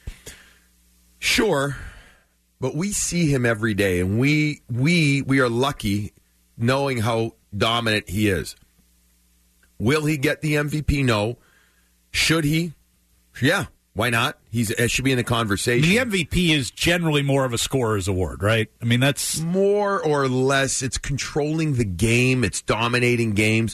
Sure. But we see him every day, and we are lucky knowing how dominant he is. Will he get the MVP? No. Should he? Yeah. Why not? It should be in the conversation. The MVP is generally more of a scorer's award, right? I mean, that's... More or less, it's controlling the game. It's dominating games.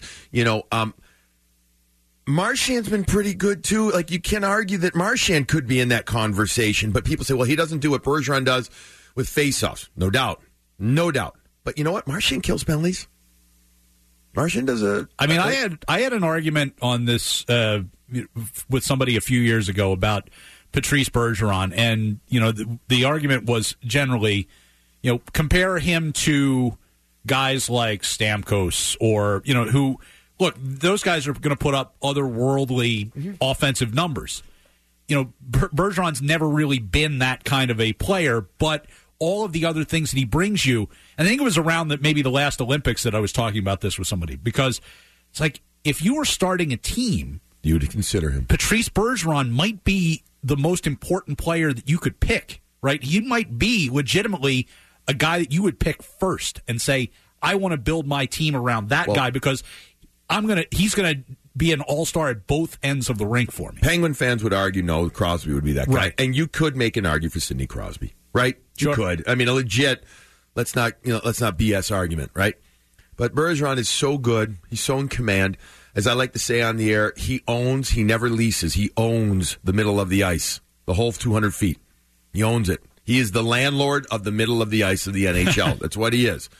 Marchand's been pretty good, too. You can argue that Marchand could be in that conversation, but people say, well, he doesn't do what Bergeron does with faceoffs. No doubt. No doubt. But you know what? Marchand kills penalties. Marchand does a... I had an argument on this with somebody a few years ago about Patrice Bergeron, and the argument was generally compare him to guys like Stamkos or, who, look, those guys are going to put up otherworldly offensive numbers. Bergeron's never really been that kind of a player, but all of the other things that he brings you, and I think it was around maybe the last Olympics that I was talking about this with somebody, because it's like, if you were starting a team, you would consider him. Patrice Bergeron might be the most important player that you could pick, right? He might be legitimately a guy that you would pick first and say, I want to build my team around that guy because he's going to be an all-star at both ends of the rink for me. Penguin fans would argue, no, Crosby would be that guy. Right. And you could make an argument for Sidney Crosby, right? Sure. You could. I mean, a legit, let's not BS argument, right? But Bergeron is so good. He's so in command. As I like to say on the air, he never leases. He owns the middle of the ice, the whole 200 feet. He owns it. He is the landlord of the middle of the ice of the NHL. That's what he is.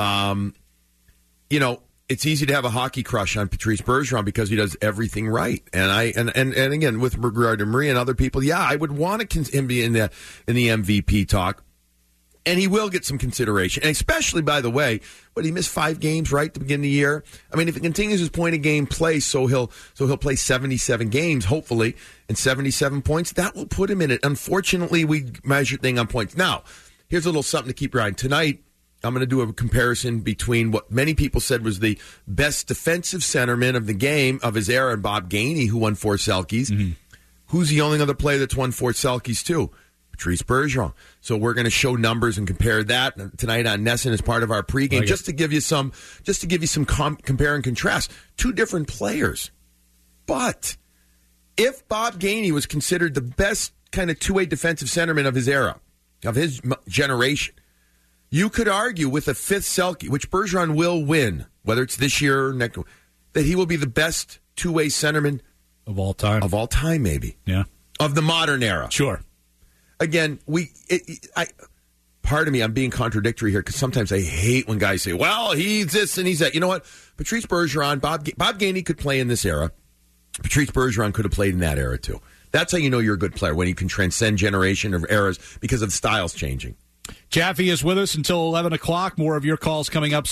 It's easy to have a hockey crush on Patrice Bergeron because he does everything right. And again, with regard to Marie and other people, I would want him be in the MVP talk. And he will get some consideration. And especially, by the way, he missed 5 games right at the beginning of the year. I mean, if he continues his point a game play, so he'll play 77 games, hopefully, and 77 points, that will put him in it. Unfortunately, we measure things on points. Now, here's a little something to keep your eye on. Tonight, I'm going to do a comparison between what many people said was the best defensive centerman of the game of his era, and Bob Gainey, who won 4 Selkes. Mm-hmm. Who's the only other player that's won 4 Selkes, too? Patrice Bergeron. So we're going to show numbers and compare that tonight on NESN as part of our pregame, just to give you some compare and contrast. 2 different players. But if Bob Gainey was considered the best kind of two-way defensive centerman of his era, of his generation, you could argue with a 5th Selke, which Bergeron will win, whether it's this year or next, that he will be the best two-way centerman of all time. Of all time, maybe. Yeah. Of the modern era. Sure. Again, part of me, I'm being contradictory here because sometimes I hate when guys say, well, he's this and he's that. You know what? Patrice Bergeron, Bob Gainey could play in this era. Patrice Bergeron could have played in that era, too. That's how you know you're a good player, when you can transcend generation of eras because of styles changing. Jaffe is with us until 11 o'clock. More of your calls coming up,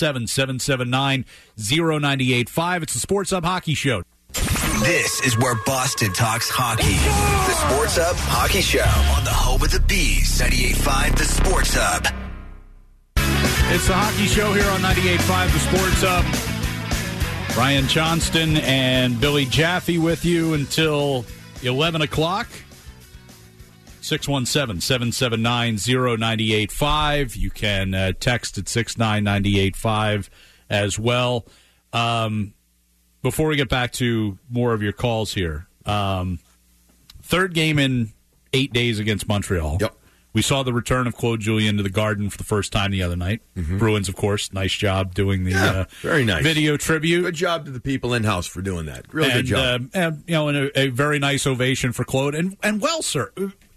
617-779-0985. It's the Sports Hub Hockey Show. This is where Boston talks hockey. The Sports Hub Hockey Show on the home of the Bees, 98.5 The Sports Hub. It's the Hockey Show here on 98.5 The Sports Hub. Ryan Johnston and Billy Jaffe with you until 11 o'clock. 617-779-0985. You can text at 69985 as well. Before we get back to more of your calls here, 3rd game in 8 days against Montreal. Yep. We saw the return of Claude Julien to the Garden for the first time the other night. Mm-hmm. Bruins, of course, nice job doing the very nice video tribute. Good job to the people in-house for doing that. Really good job. And a very nice ovation for Claude. And well, sir,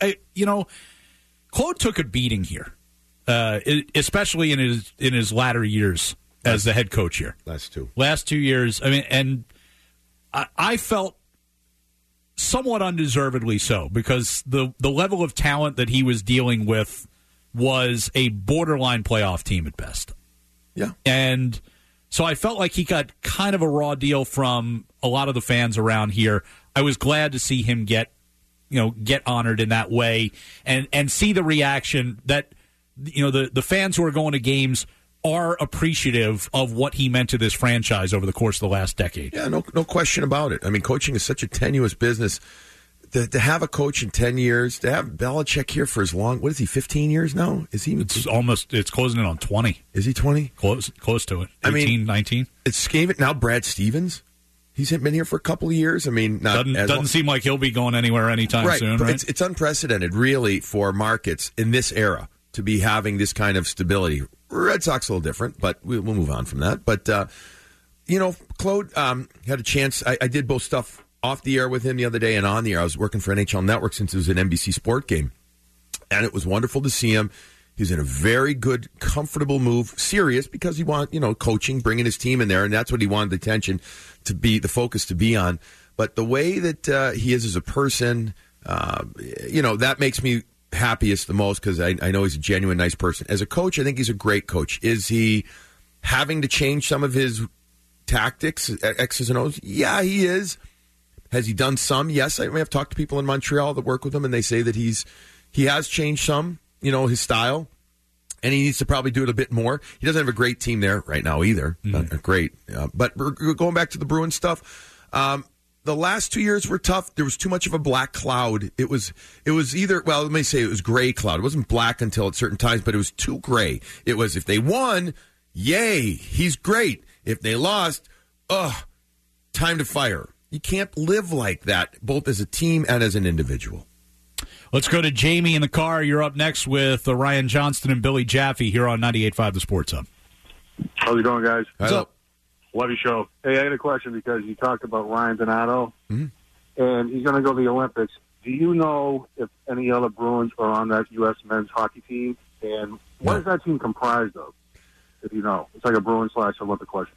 Claude took a beating here, especially in his latter years as the head coach here. Last 2 years. I mean, and I felt somewhat undeservedly so, because the level of talent that he was dealing with was a borderline playoff team at best. Yeah. And so I felt like he got kind of a raw deal from a lot of the fans around here. I was glad to see him get honored in that way and see the reaction that, the fans who are going to games are appreciative of what he meant to this franchise over the course of the last decade. Yeah, no question about it. I mean, coaching is such a tenuous business. To have a coach in 10 years, to have Belichick here for as long, what is he, 15 years now? Is he? It's closing in on 20. Is he 20? Close to it. 18, 19. It's now Brad Stevens. He's been here for a couple of years. I mean, doesn't seem like he'll be going anywhere anytime soon, right? It's unprecedented, really, for markets in this era to be having this kind of stability. Red Sox a little different, but we'll move on from that. But, Claude had a chance. I did both stuff off the air with him the other day and on the air. I was working for NHL Network since it was an NBC Sport game. And it was wonderful to see him. He's in a very good, comfortable move. Serious, because he wanted, coaching, bringing his team in there, and that's what he wanted the attention to be, the focus to be on. But the way that he is as a person, that makes me happiest the most because I know he's a genuine, nice person. As a coach, I think he's a great coach. Is he having to change some of his tactics, X's and O's? Yeah, he is. Has he done some? Yes. I have talked to people in Montreal that work with him, and they say that he has changed some, his style, and he needs to probably do it a bit more. He doesn't have a great team there right now either. Not great. But going back to the Bruins stuff, the last 2 years were tough. There was too much of a black cloud. It was either, well, let me say it was gray cloud. It wasn't black until at certain times, but it was too gray. It was if they won, yay, he's great. If they lost, time to fire. You can't live like that, both as a team and as an individual. Let's go to Jamie in the car. You're up next with Ryan Johnston and Billy Jaffe here on 98.5 The Sports Hub. How's it going, guys? What's up? Love your show. Hey, I had a question because you talked about Ryan Donato, and he's going to go to the Olympics. Do you know if any other Bruins are on that U.S. men's hockey team? And what is that team comprised of, if you know? It's like a Bruins/Olympic question.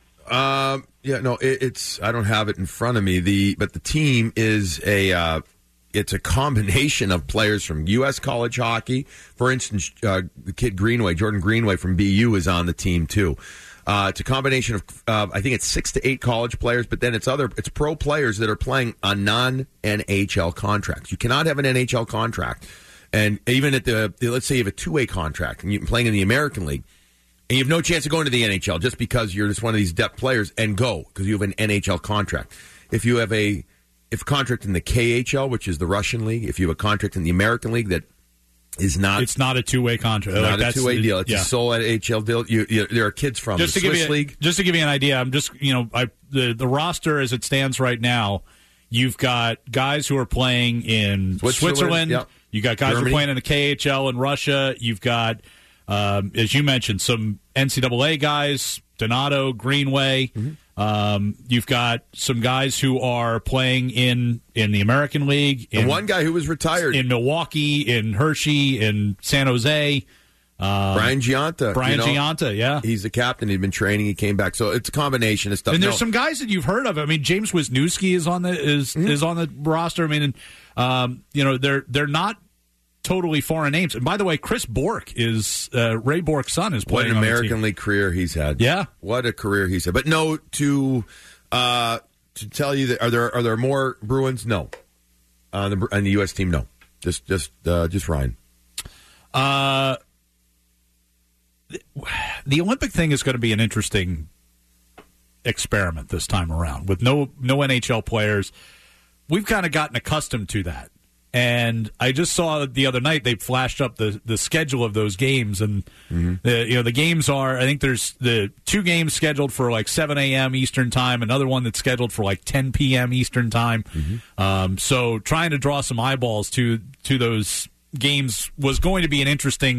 It's I don't have it in front of me. But the team is it's a combination of players from U.S. college hockey. For instance, the kid Jordan Greenway from BU is on the team too. It's a combination of I think it's 6 to 8 college players, but then it's pro players that are playing on non-NHL contracts. You cannot have an NHL contract, and even at let's say you have a 2-way contract and you're playing in the American League. And you have no chance of going to the NHL just because you're just one of these depth players and go because you have an NHL contract. If you have a contract in the KHL, which is the Russian league, if you have a contract in the American League that is not... It's not a 2-way contract. Not a 2-way deal. It's a sole NHL deal. There are kids from the Swiss league. Just to give you an idea, I'm just, the roster as it stands right now, you've got guys who are playing in Switzerland. Yep. You've got guys who are playing in the KHL in Russia. You've got... as you mentioned, some NCAA guys, Donato, Greenway. You've got some guys who are playing in the American League. And one guy who was retired. In Milwaukee, in Hershey, in San Jose. Brian Giunta. Giunta, yeah. He's the captain. He'd been training. He came back. So it's a combination of stuff. And there's some guys that you've heard of. I mean, James Wisniewski is on the roster. I mean, they're not totally foreign names. And by the way, Chris Bourque is Ray Bourque's son is playing. What an American League career he's had. Yeah, what a career he's had. But no, to tell you that are there more Bruins? No, on the U.S. team, no. Just Ryan. The Olympic thing is going to be an interesting experiment this time around with no NHL players. We've kind of gotten accustomed to that. And I just saw the other night they flashed up the schedule of those games, and the games are, I think there's the 2 games scheduled for like 7 a.m. Eastern time, another one that's scheduled for like 10 p.m. Eastern time. So trying to draw some eyeballs to those games was going to be an interesting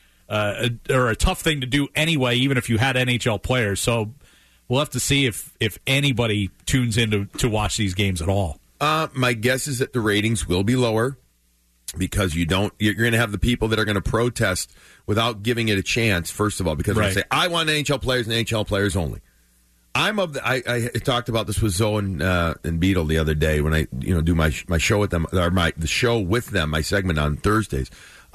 or a tough thing to do anyway, even if you had NHL players. So we'll have to see if anybody tunes in to watch these games at all. My guess is that the ratings will be lower because you're going to have the people that are going to protest without giving it a chance, first of all, because they're going to say, I want NHL players and NHL players only. I talked about this with Zoe and Beetle the other day when I do my show with them, or the show with them, my segment on Thursdays.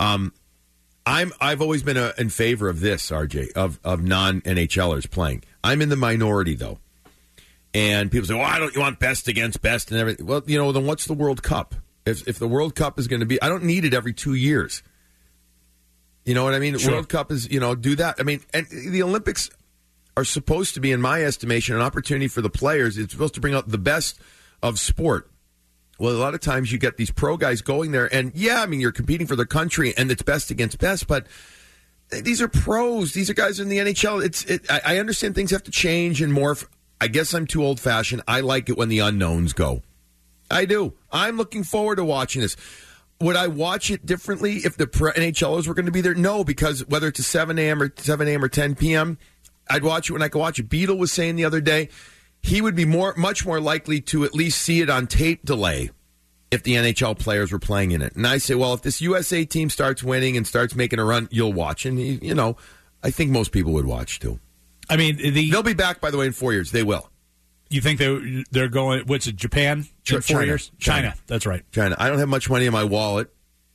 I've always been in favor of this, RJ, of non-NHLers playing. I'm in the minority, though. And people say, why don't you want best against best and everything? Well, then what's the World Cup? If the World Cup is going to be, I don't need it every 2 years. You know what I mean? Sure. World Cup is, do that. I mean, and the Olympics are supposed to be, in my estimation, an opportunity for the players. It's supposed to bring out the best of sport. Well, a lot of times you get these pro guys going there, and you're competing for their country, and it's best against best, but these are pros. These are guys in the NHL. I understand things have to change and morph. I guess I'm too old-fashioned. I like it when the unknowns go. I do. I'm looking forward to watching this. Would I watch it differently if the NHLers were going to be there? No, because whether it's a 7 a.m. or 10 p.m., I'd watch it when I could watch it. Beetle was saying the other day he would be much more likely to at least see it on tape delay if the NHL players were playing in it. And I say, well, if this USA team starts winning and starts making a run, you'll watch. And, I think most people would watch, too. I mean, they'll be back, by the way, in 4 years. They will. You think they're going? What's it? Japan in 4 years? China. That's right. China. I don't have much money in my wallet,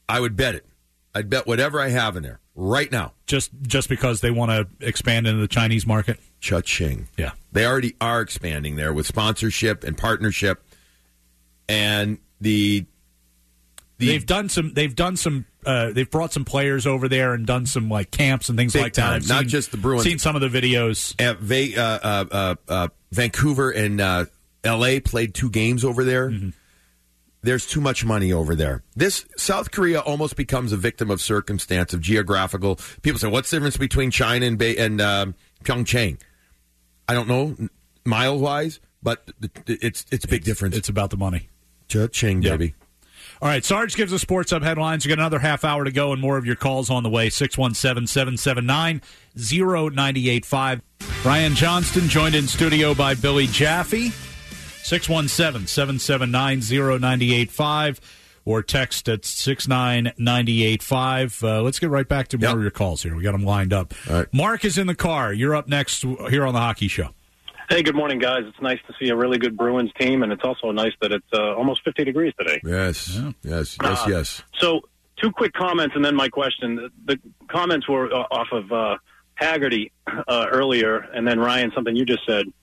I would bet it. I'd bet whatever I have in there right now. Just because they want to expand into the Chinese market? Cha-ching. Yeah. They already are expanding there with sponsorship and partnership. And they've brought some players over there and done some like camps and things like that. Not just the Bruins. Seen some of the videos. Vancouver and LA played 2 games over there. Mm-hmm. There's too much money over there. This South Korea almost becomes a victim of circumstance, of geographical. People say, "What's the difference between China and Pyeongchang?" I don't know mile wise, but it's a big difference. It's about the money. Cha-ching, baby. All right, Sarge gives us Sports Hub headlines. We got another half hour to go and more of your calls on the way. 617-779-0985. Ryan Johnston joined in studio by Billy Jaffe. 617-779-0985 or text at 69985. Let's get right back to more of your calls here. We got them lined up. All right. Mark is in the car. You're up next here on the Hockey Show. Hey, good morning, guys. It's nice to see a really good Bruins team, and it's also nice that it's almost 50 degrees today. Yes. So 2 quick comments and then my question. The comments were off of Haggerty earlier, and then Ryan, something you just said.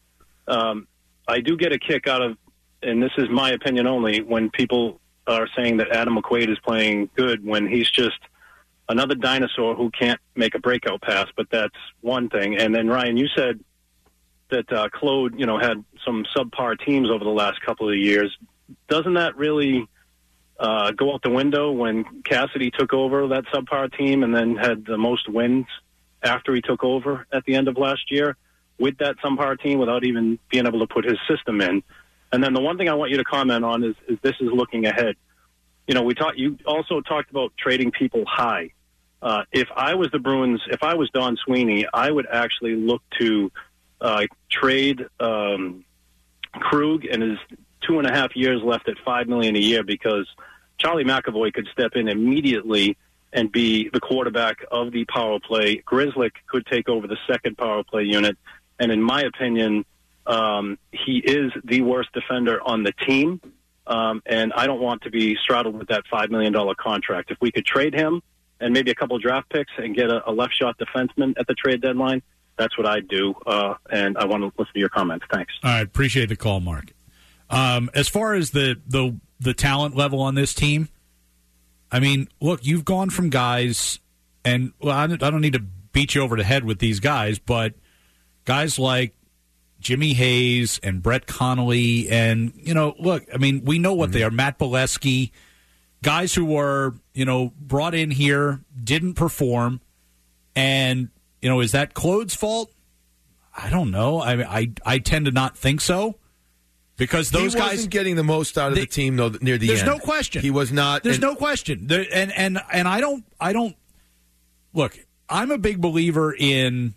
I do get a kick out of, and this is my opinion only, when people are saying that Adam McQuaid is playing good when he's just another dinosaur who can't make a breakout pass, but that's one thing. And then, Ryan, you said that Claude, had some subpar teams over the last couple of years. Doesn't that really go out the window when Cassidy took over that subpar team and then had the most wins after he took over at the end of last year with that subpar team without even being able to put his system in? And then the one thing I want you to comment on is this is looking ahead. You also talked about trading people high. If I was the Bruins, if I was Don Sweeney, I would actually look to trade Krug and his 2.5 years left at $5 million a year, because Charlie McAvoy could step in immediately and be the quarterback of the power play. Grzelcyk could take over the second power play unit, and in my opinion, he is the worst defender on the team, and I don't want to be straddled with that $5 million contract. If we could trade him and maybe a couple of draft picks and get a left shot defenseman at the trade deadline, that's what I'd do, and I want to listen to your comments. Thanks. All right, appreciate the call, Mark. As far as the talent level on this team, I mean, look, you've gone from guys, and I don't need to beat you over the head with these guys, but guys like Jimmy Hayes and Brett Connolly, and, look, I mean, we know what they are. Matt Bolesky, guys who were, brought in here, didn't perform, and, is that Claude's fault? I don't know. I tend to not think so, because those guys wasn't getting the most out of the team though near the end. There's no question. He was not. There's no question. And I don't look. I'm a big believer in,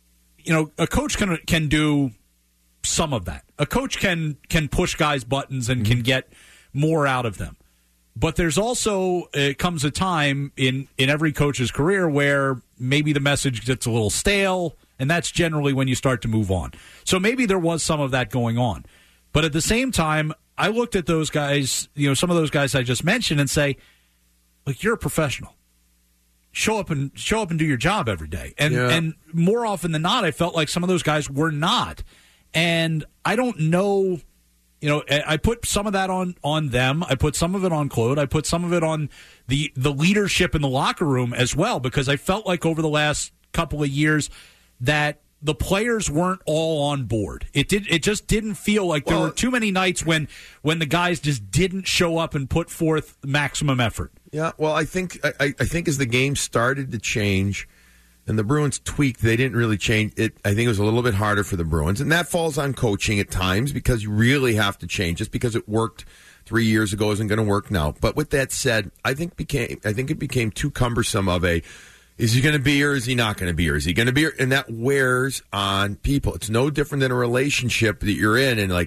a coach can do some of that. A coach can push guys' buttons and can get more out of them. But there's also comes a time in every coach's career where maybe the message gets a little stale, and that's generally when you start to move on. So maybe there was some of that going on. But at the same time, I looked at those guys, some of those guys I just mentioned, and say, look, you're a professional. Show up and do your job every day. And more often than not, I felt like some of those guys were not. And I don't know. I put some of that on them. I put some of it on Claude. I put some of it on the leadership in the locker room as well, because I felt like over the last couple of years that the players weren't all on board. It just didn't feel like there were too many nights when the guys just didn't show up and put forth maximum effort. Yeah, well, I think as the game started to change and the Bruins tweaked, they didn't really change it. I think it was a little bit harder for the Bruins, and that falls on coaching at times, because you really have to change. Just because it worked 3 years ago isn't going to work now. But with that said, I think it became too cumbersome of a, is he going to be or is he not going to be, or is he going to be? And that wears on people. It's no different than a relationship that you're in, and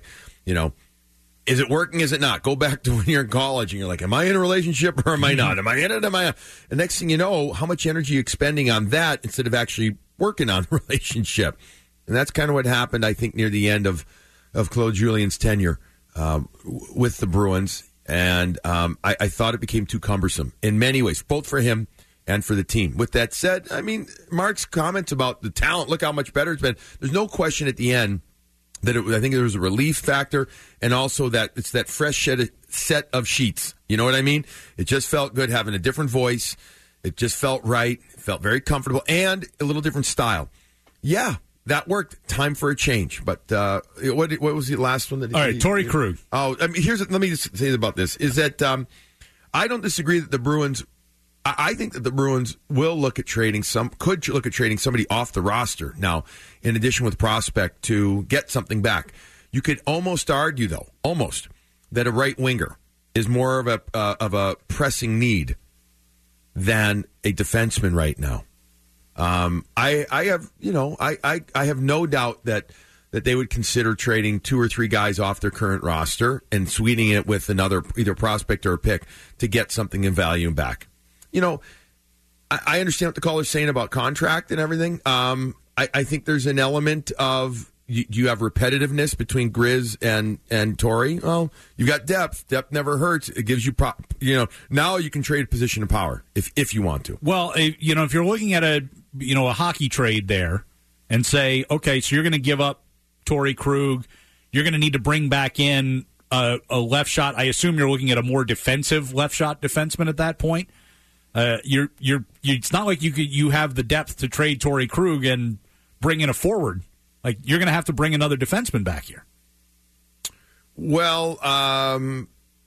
is it working? Is it not? Go back to when you're in college and you're like, am I in a relationship or am I not? Am I in it? Am I not? And next thing you know, how much energy you're expending on that instead of actually working on the relationship. And that's kind of what happened, I think, near the end of Claude Julien's tenure with the Bruins. And I thought it became too cumbersome in many ways, both for him and for the team. With that said, I mean, Mark's comments about the talent, look how much better it's been. There's no question at the end that I think there was a relief factor, and also that it's that fresh set of sheets. You know what I mean? It just felt good having a different voice. It just felt right. It felt very comfortable, and a little different style. Yeah, that worked. Time for a change. But what was the last one? All right, Torrey Krug. Oh, I mean, let me just say about this, is that I don't disagree that the Bruins, I think that the Bruins will look at trading somebody off the roster now, in addition with prospect, to get something back. You could almost argue, though, that a right winger is more of a pressing need than a defenseman right now. I have no doubt that they would consider trading 2 or 3 guys off their current roster and sweetening it with another either prospect or a pick to get something in value back. You know, I understand what the caller's saying about contract and everything. I think there's an element of, do you have repetitiveness between Grizz and Torrey? Well, you've got depth. Depth never hurts. It gives you, now you can trade a position of power if you want to. Well, if you're looking at a hockey trade there and say, okay, so you're going to give up Torrey Krug, you're going to need to bring back in a left shot. I assume you're looking at a more defensive left shot defenseman at that point. It's not like you have the depth to trade Torrey Krug and bring in a forward. Like, you're going to have to bring another defenseman back here. Well, I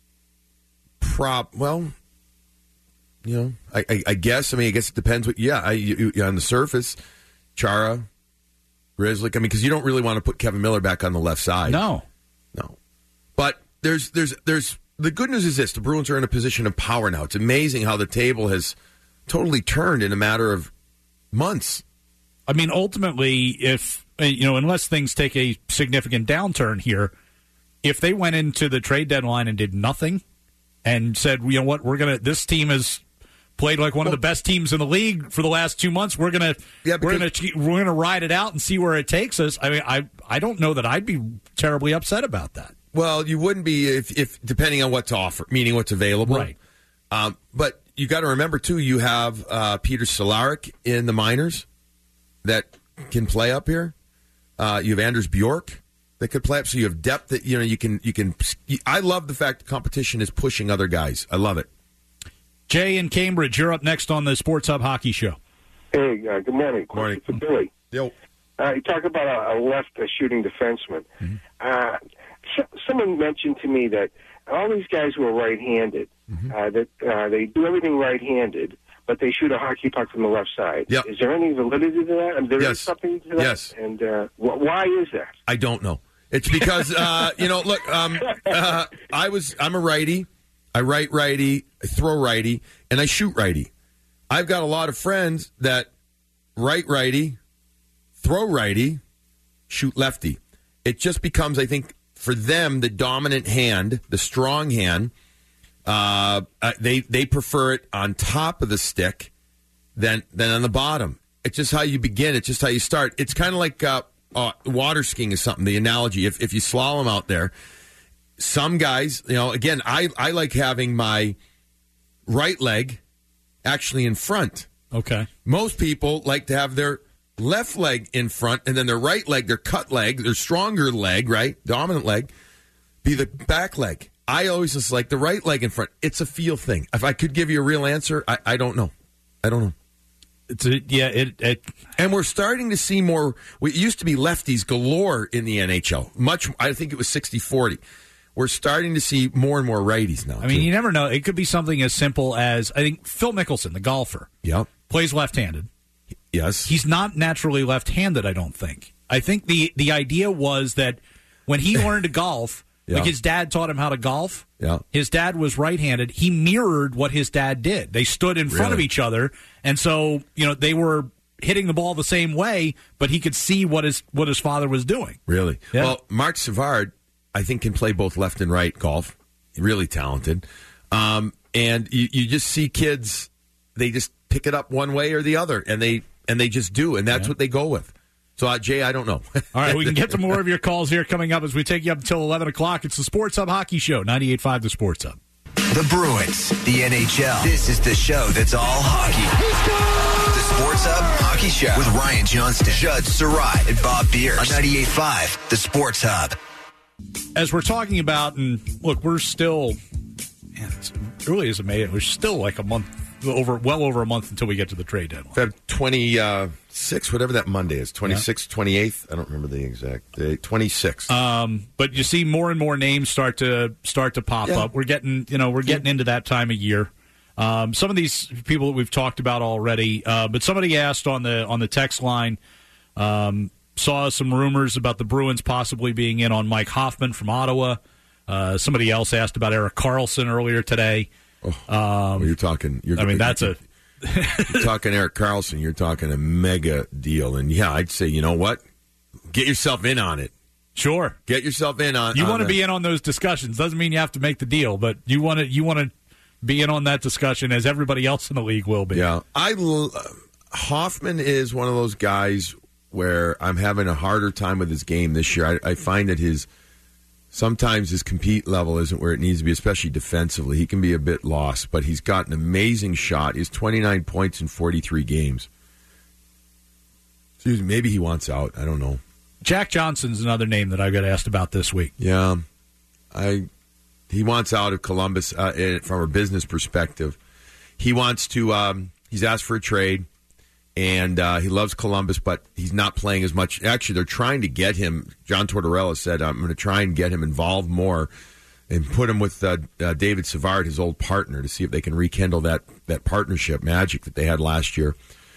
guess. I mean, I guess it depends. On the surface, Chara, Grizzly. I mean, because you don't really want to put Kevin Miller back on the left side. No. But there's the good news is this: the Bruins are in a position of power now. It's amazing how the table has totally turned in a matter of months. I mean, ultimately, if unless things take a significant downturn here, if they went into the trade deadline and did nothing and said, you know what, this team has played like one of the best teams in the league for the last 2 months, we're gonna ride it out and see where it takes us. I mean, I don't know that I'd be terribly upset about that. Well, you wouldn't be if depending on what's offered, meaning what's available, right? But you got to remember too, you have Peter Cehlarik in the minors that can play up here. You have Anders Bjork that could play up, so you have depth that you can. I love the fact that competition is pushing other guys. I love it. Jay in Cambridge, you're up next on the Sports Hub Hockey Show. Hey, good morning. Morning. It's Billy. Yo. You talk about a left shooting defenseman. Mm-hmm. Someone mentioned to me that all these guys who are right-handed, that they do everything right-handed, but they shoot a hockey puck from the left side. Yep. Is there any validity to that? I mean, there is something to that? Yes. And why is that? I don't know. It's because, look, I'm a righty. I write righty, I throw righty, and I shoot righty. I've got a lot of friends that write righty, throw righty, shoot lefty. It just becomes, I think, for them, the dominant hand, the strong hand. They prefer it on top of the stick than on the bottom. It's just how you begin. It's just how you start. It's kind of like water skiing is something. The analogy, if you slalom out there, some guys, again, I like having my right leg actually in front. Okay. Most people like to have their left leg in front, and then their right leg, their cut leg, their stronger leg, right, dominant leg, be the back leg. I always just like the right leg in front. It's a feel thing. If I could give you a real answer, I don't know. I don't know. And we're starting to see more. It used to be lefties galore in the NHL. I think it was 60-40. We're starting to see more and more righties now. I mean, you never know. It could be something as simple as, I think, Phil Mickelson, the golfer, plays left-handed. Yes. He's not naturally left-handed, I don't think. I think the idea was that when he learned to golf, like his dad taught him how to golf, his dad was right-handed. He mirrored what his dad did. They stood in front of each other, and so they were hitting the ball the same way, but he could see what his father was doing. Really? Yeah. Well, Mark Savard, I think, can play both left and right golf. Really talented. And you just see kids, they just pick it up one way or the other, and they just do, and that's what they go with. So, Jay, I don't know. All right, we can get to more of your calls here coming up as we take you up until 11 o'clock. It's the Sports Hub Hockey Show, 98.5 The Sports Hub. The Bruins, the NHL. This is the show that's all hockey. The Sports Hub Hockey Show with Ryan Johnston, Judd Sarai, and Bob Beers on 98.5, The Sports Hub. As we're talking about, and look, we're still, it's early as May. We're still like a month, well over a month until we get to the trade deadline. Feb 26, whatever that Monday is, 26th, 28th. I don't remember the exact date. 26th. But you see more and more names start to pop up. We're getting into that time of year. Some of these people that we've talked about already, but somebody asked on the text line. Saw some rumors about the Bruins possibly being in on Mike Hoffman from Ottawa. Somebody else asked about Erik Karlsson earlier today. You're talking Erik Karlsson. You're talking a mega deal, and I'd say, you know what? Get yourself in on it. Sure, get yourself in on. You want to be in on those discussions. Doesn't mean you have to make the deal, but you want to be in on that discussion as everybody else in the league will be. Yeah, Hoffman is one of those guys where I'm having a harder time with his game this year. I find that sometimes his compete level isn't where it needs to be, especially defensively. He can be a bit lost, but he's got an amazing shot. He has 29 points in 43 games. Excuse me, maybe he wants out. I don't know. Jack Johnson's another name that I got asked about this week. Yeah, he wants out of Columbus from a business perspective. He wants to. He's asked for a trade. And he loves Columbus, but he's not playing as much. Actually, they're trying to get him. John Tortorella said, I'm going to try and get him involved more and put him with David Savard, his old partner, to see if they can rekindle that partnership magic that they had last year.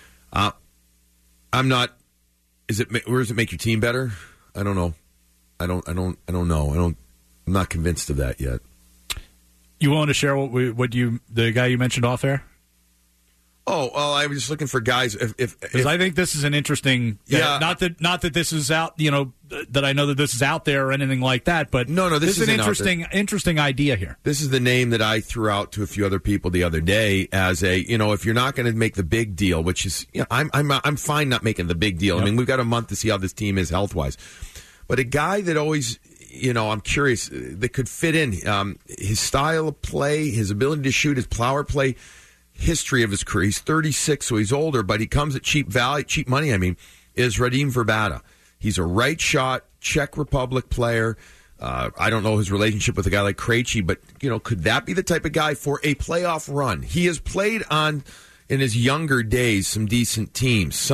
I'm not. Where does it make your team better? I don't know. I don't know. I'm not convinced of that yet. You want to share the guy you mentioned off air? Oh, well, I was just looking for guys. If I think this is an interesting. Yeah, not that this is out. That I know that this is out there or anything like that. But no, this is an interesting idea here. This is the name that I threw out to a few other people the other day as if you're not going to make the big deal, which is, I'm fine not making the big deal. Yep. I mean, we've got a month to see how this team is health wise, but a guy that always. I'm curious that could fit in his style of play, his ability to shoot, his power play. History of his career. He's 36, so he's older, but he comes at cheap money, is Radim Vrbata. He's a right shot, Czech Republic player. I don't know his relationship with a guy like Krejci, but, could that be the type of guy for a playoff run? He has played in his younger days, some decent teams.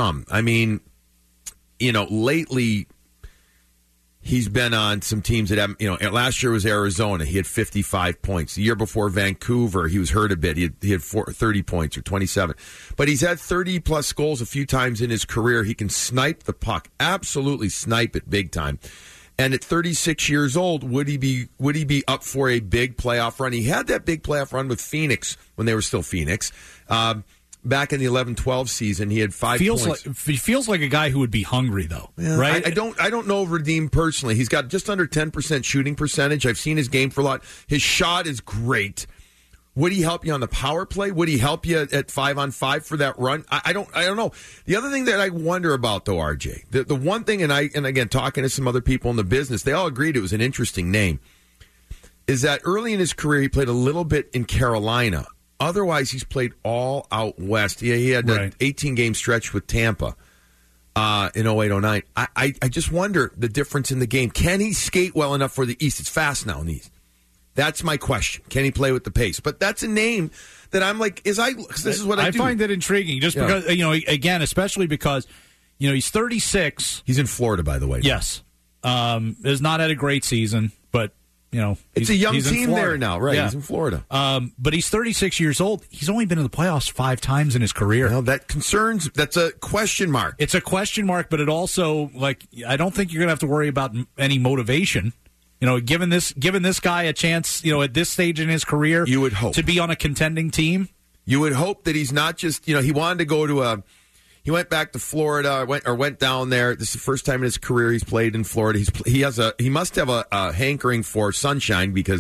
Lately, he's been on some teams that have, last year was Arizona. He had 55 points. The year before, Vancouver, he was hurt a bit. He had 30 points or 27. But he's had 30-plus goals a few times in his career. He can snipe the puck, absolutely snipe it big time. And at 36 years old, would he be up for a big playoff run? He had that big playoff run with Phoenix when they were still Phoenix. Back in the 11-12 season, he had 5 points. He feels like a guy who would be hungry, though, right? I don't know Radim personally. He's got just under 10% shooting percentage. I've seen his game for a lot. His shot is great. Would he help you on the power play? Would he help you at 5-on-5 for that run? I don't know. The other thing that I wonder about, though, RJ, the one thing, and again, talking to some other people in the business, they all agreed it was an interesting name, is that early in his career, he played a little bit in Carolina. Otherwise, he's played all out west. Yeah, he had an 18-game stretch with Tampa in 08-09. I just wonder the difference in the game. Can he skate well enough for the East? It's fast now in the East. That's my question. Can he play with the pace? But that's a name that I'm like, this is what I do. I find that intriguing, just because, again, especially because, he's 36. He's in Florida, by the way. Yes. Has not had a great season, but it's a young team there now, right? Yeah. He's in Florida. But he's 36 years old. He's only been in the playoffs 5 times in his career. Well, that's a question mark. It's a question mark, but it also, I don't think you're going to have to worry about any motivation. Giving this guy a chance, at this stage in his career, you would hope, to be on a contending team. You would hope that he's not just, he wanted to go to he went back to Florida, went down there. This is the first time in his career he's played in Florida. He must have a hankering for sunshine because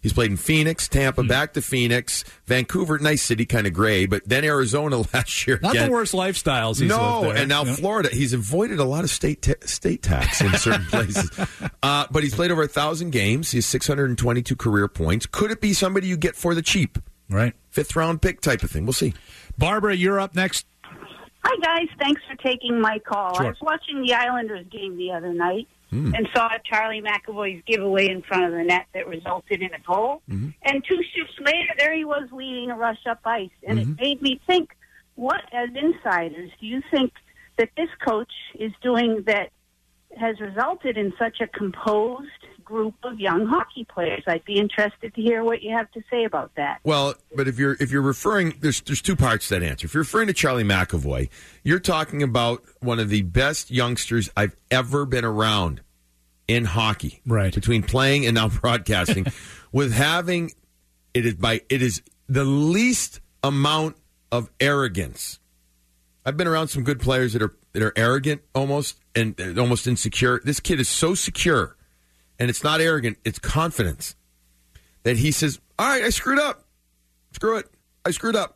He's played in Phoenix, Tampa, back to Phoenix, Vancouver, nice city, kind of gray, but then Arizona last year. Not again. the worst lifestyles he's lived there. And now Florida. He's avoided a lot of state tax in certain places. But he's played over 1,000 games. He has 622 career points. Could it be somebody you get for the cheap? Right. 5th-round pick type of thing. We'll see. Barbara, you're up next. Hi, guys. Thanks for taking my call. Sure. I was watching the Islanders game the other night and saw Charlie McAvoy's giveaway in front of the net that resulted in a goal. And 2 shifts later, there he was leading a rush up ice. And it made me think, what, as insiders, do you think that this coach is doing that has resulted in such a composed group of young hockey players? I'd be interested to hear what you have to say about that. Well, but if you're referring, there's 2 parts to that answer. If you're referring to Charlie McAvoy, you're talking about one of the best youngsters I've ever been around in hockey. Right. Between playing and now broadcasting, with having it is the least amount of arrogance. I've been around some good players that are arrogant almost and almost insecure. This kid is so secure. And it's not arrogant, it's confidence. That he says, all right, I screwed up. Screw it. I screwed up.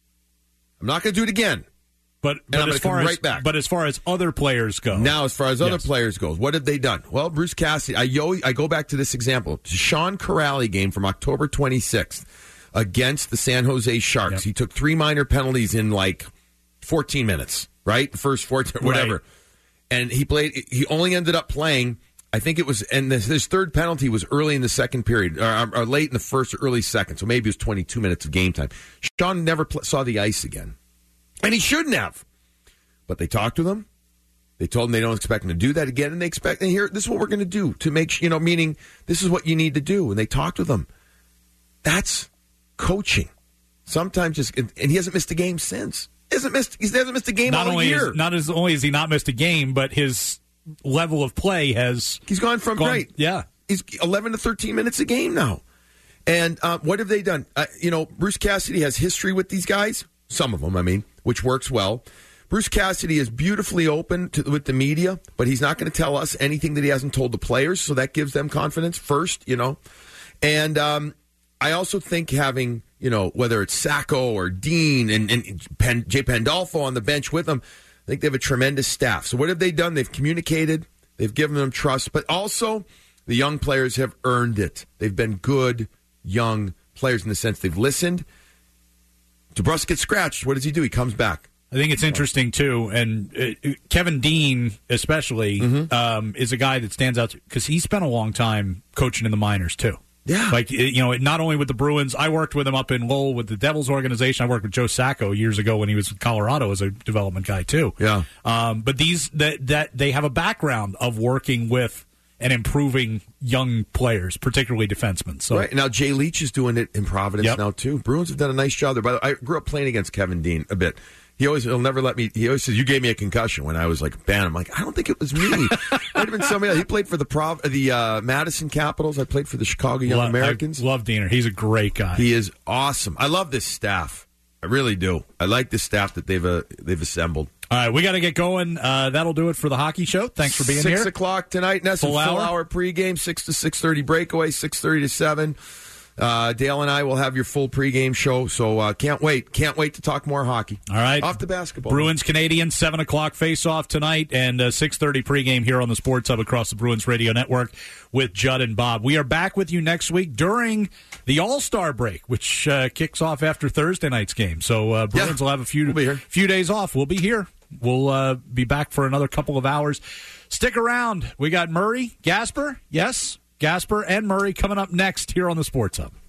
I'm not going to do it again. But I'm going to come right back. But as far as other players go. Now, as far as other players go, what have they done? Well, Bruce Cassidy, I go back to this example. Sean Corrali game from October 26th against the San Jose Sharks. Yep. He took 3 minor penalties in like 14 minutes, right? The first 14, whatever. Right. And he only ended up playing, I think it was, and his 3rd penalty was early in the second period, or late in the first or early second, so maybe it was 22 minutes of game time. Sean never saw the ice again. And he shouldn't have. But they talked to him. They told him they don't expect him to do that again, and they expect, and here, this is what we're going to do to make, meaning this is what you need to do. And they talked with him. That's coaching. Sometimes and he hasn't missed a game since. He hasn't missed a game all year. Not only has he not missed a game, but his level of play he's gone from great. Yeah. He's 11 to 13 minutes a game now. And what have they done? Bruce Cassidy has history with these guys. Some of them, I mean, which works well. Bruce Cassidy is beautifully open with the media, but he's not going to tell us anything that he hasn't told the players, so that gives them confidence first, And I also think having, whether it's Sacco or Dean and Jay Pandolfo on the bench with them, I think they have a tremendous staff. So what have they done? They've communicated. They've given them trust. But also, the young players have earned it. They've been good young players in the sense they've listened. DeBrusk gets scratched. What does he do? He comes back. I think it's interesting, too. And Kevin Dean, especially, is a guy that stands out because he spent a long time coaching in the minors, too. Yeah. Not only with the Bruins, I worked with him up in Lowell with the Devils organization. I worked with Joe Sacco years ago when he was in Colorado as a development guy, too. Yeah. But they have a background of working with and improving young players, particularly defensemen. So. Right. Now, Jay Leach is doing it in Providence now, too. Bruins have done a nice job there. By the way, I grew up playing against Kevin Dean a bit. He'll never let me. He always says, "You gave me a concussion" when I was like banned. I'm like, I don't think it was me. Might have been somebody else. He played for the Madison Capitals. I played for the Chicago Young Americans. I love Diener. He's a great guy. He is awesome. I love this staff. I really do. I like the staff that they've assembled. All right, we got to get going. That'll do it for the hockey show. Thanks for being here. 6 o'clock tonight. Ness, full hour pregame. 6 to 6:30 breakaway. 6:30 to 7. Dale and I will have your full pregame show, so can't wait. Can't wait to talk more hockey. All right. Off to basketball. Bruins Canadians, 7 o'clock face-off tonight, and 6:30 pregame here on the Sports Hub across the Bruins Radio Network with Judd and Bob. We are back with you next week during the All-Star break, which kicks off after Thursday night's game. So Bruins will have a few days off. We'll be here. We'll be back for another couple of hours. Stick around. We got Murray, Gasper, yes, Gasper and Murray coming up next here on the Sports Hub.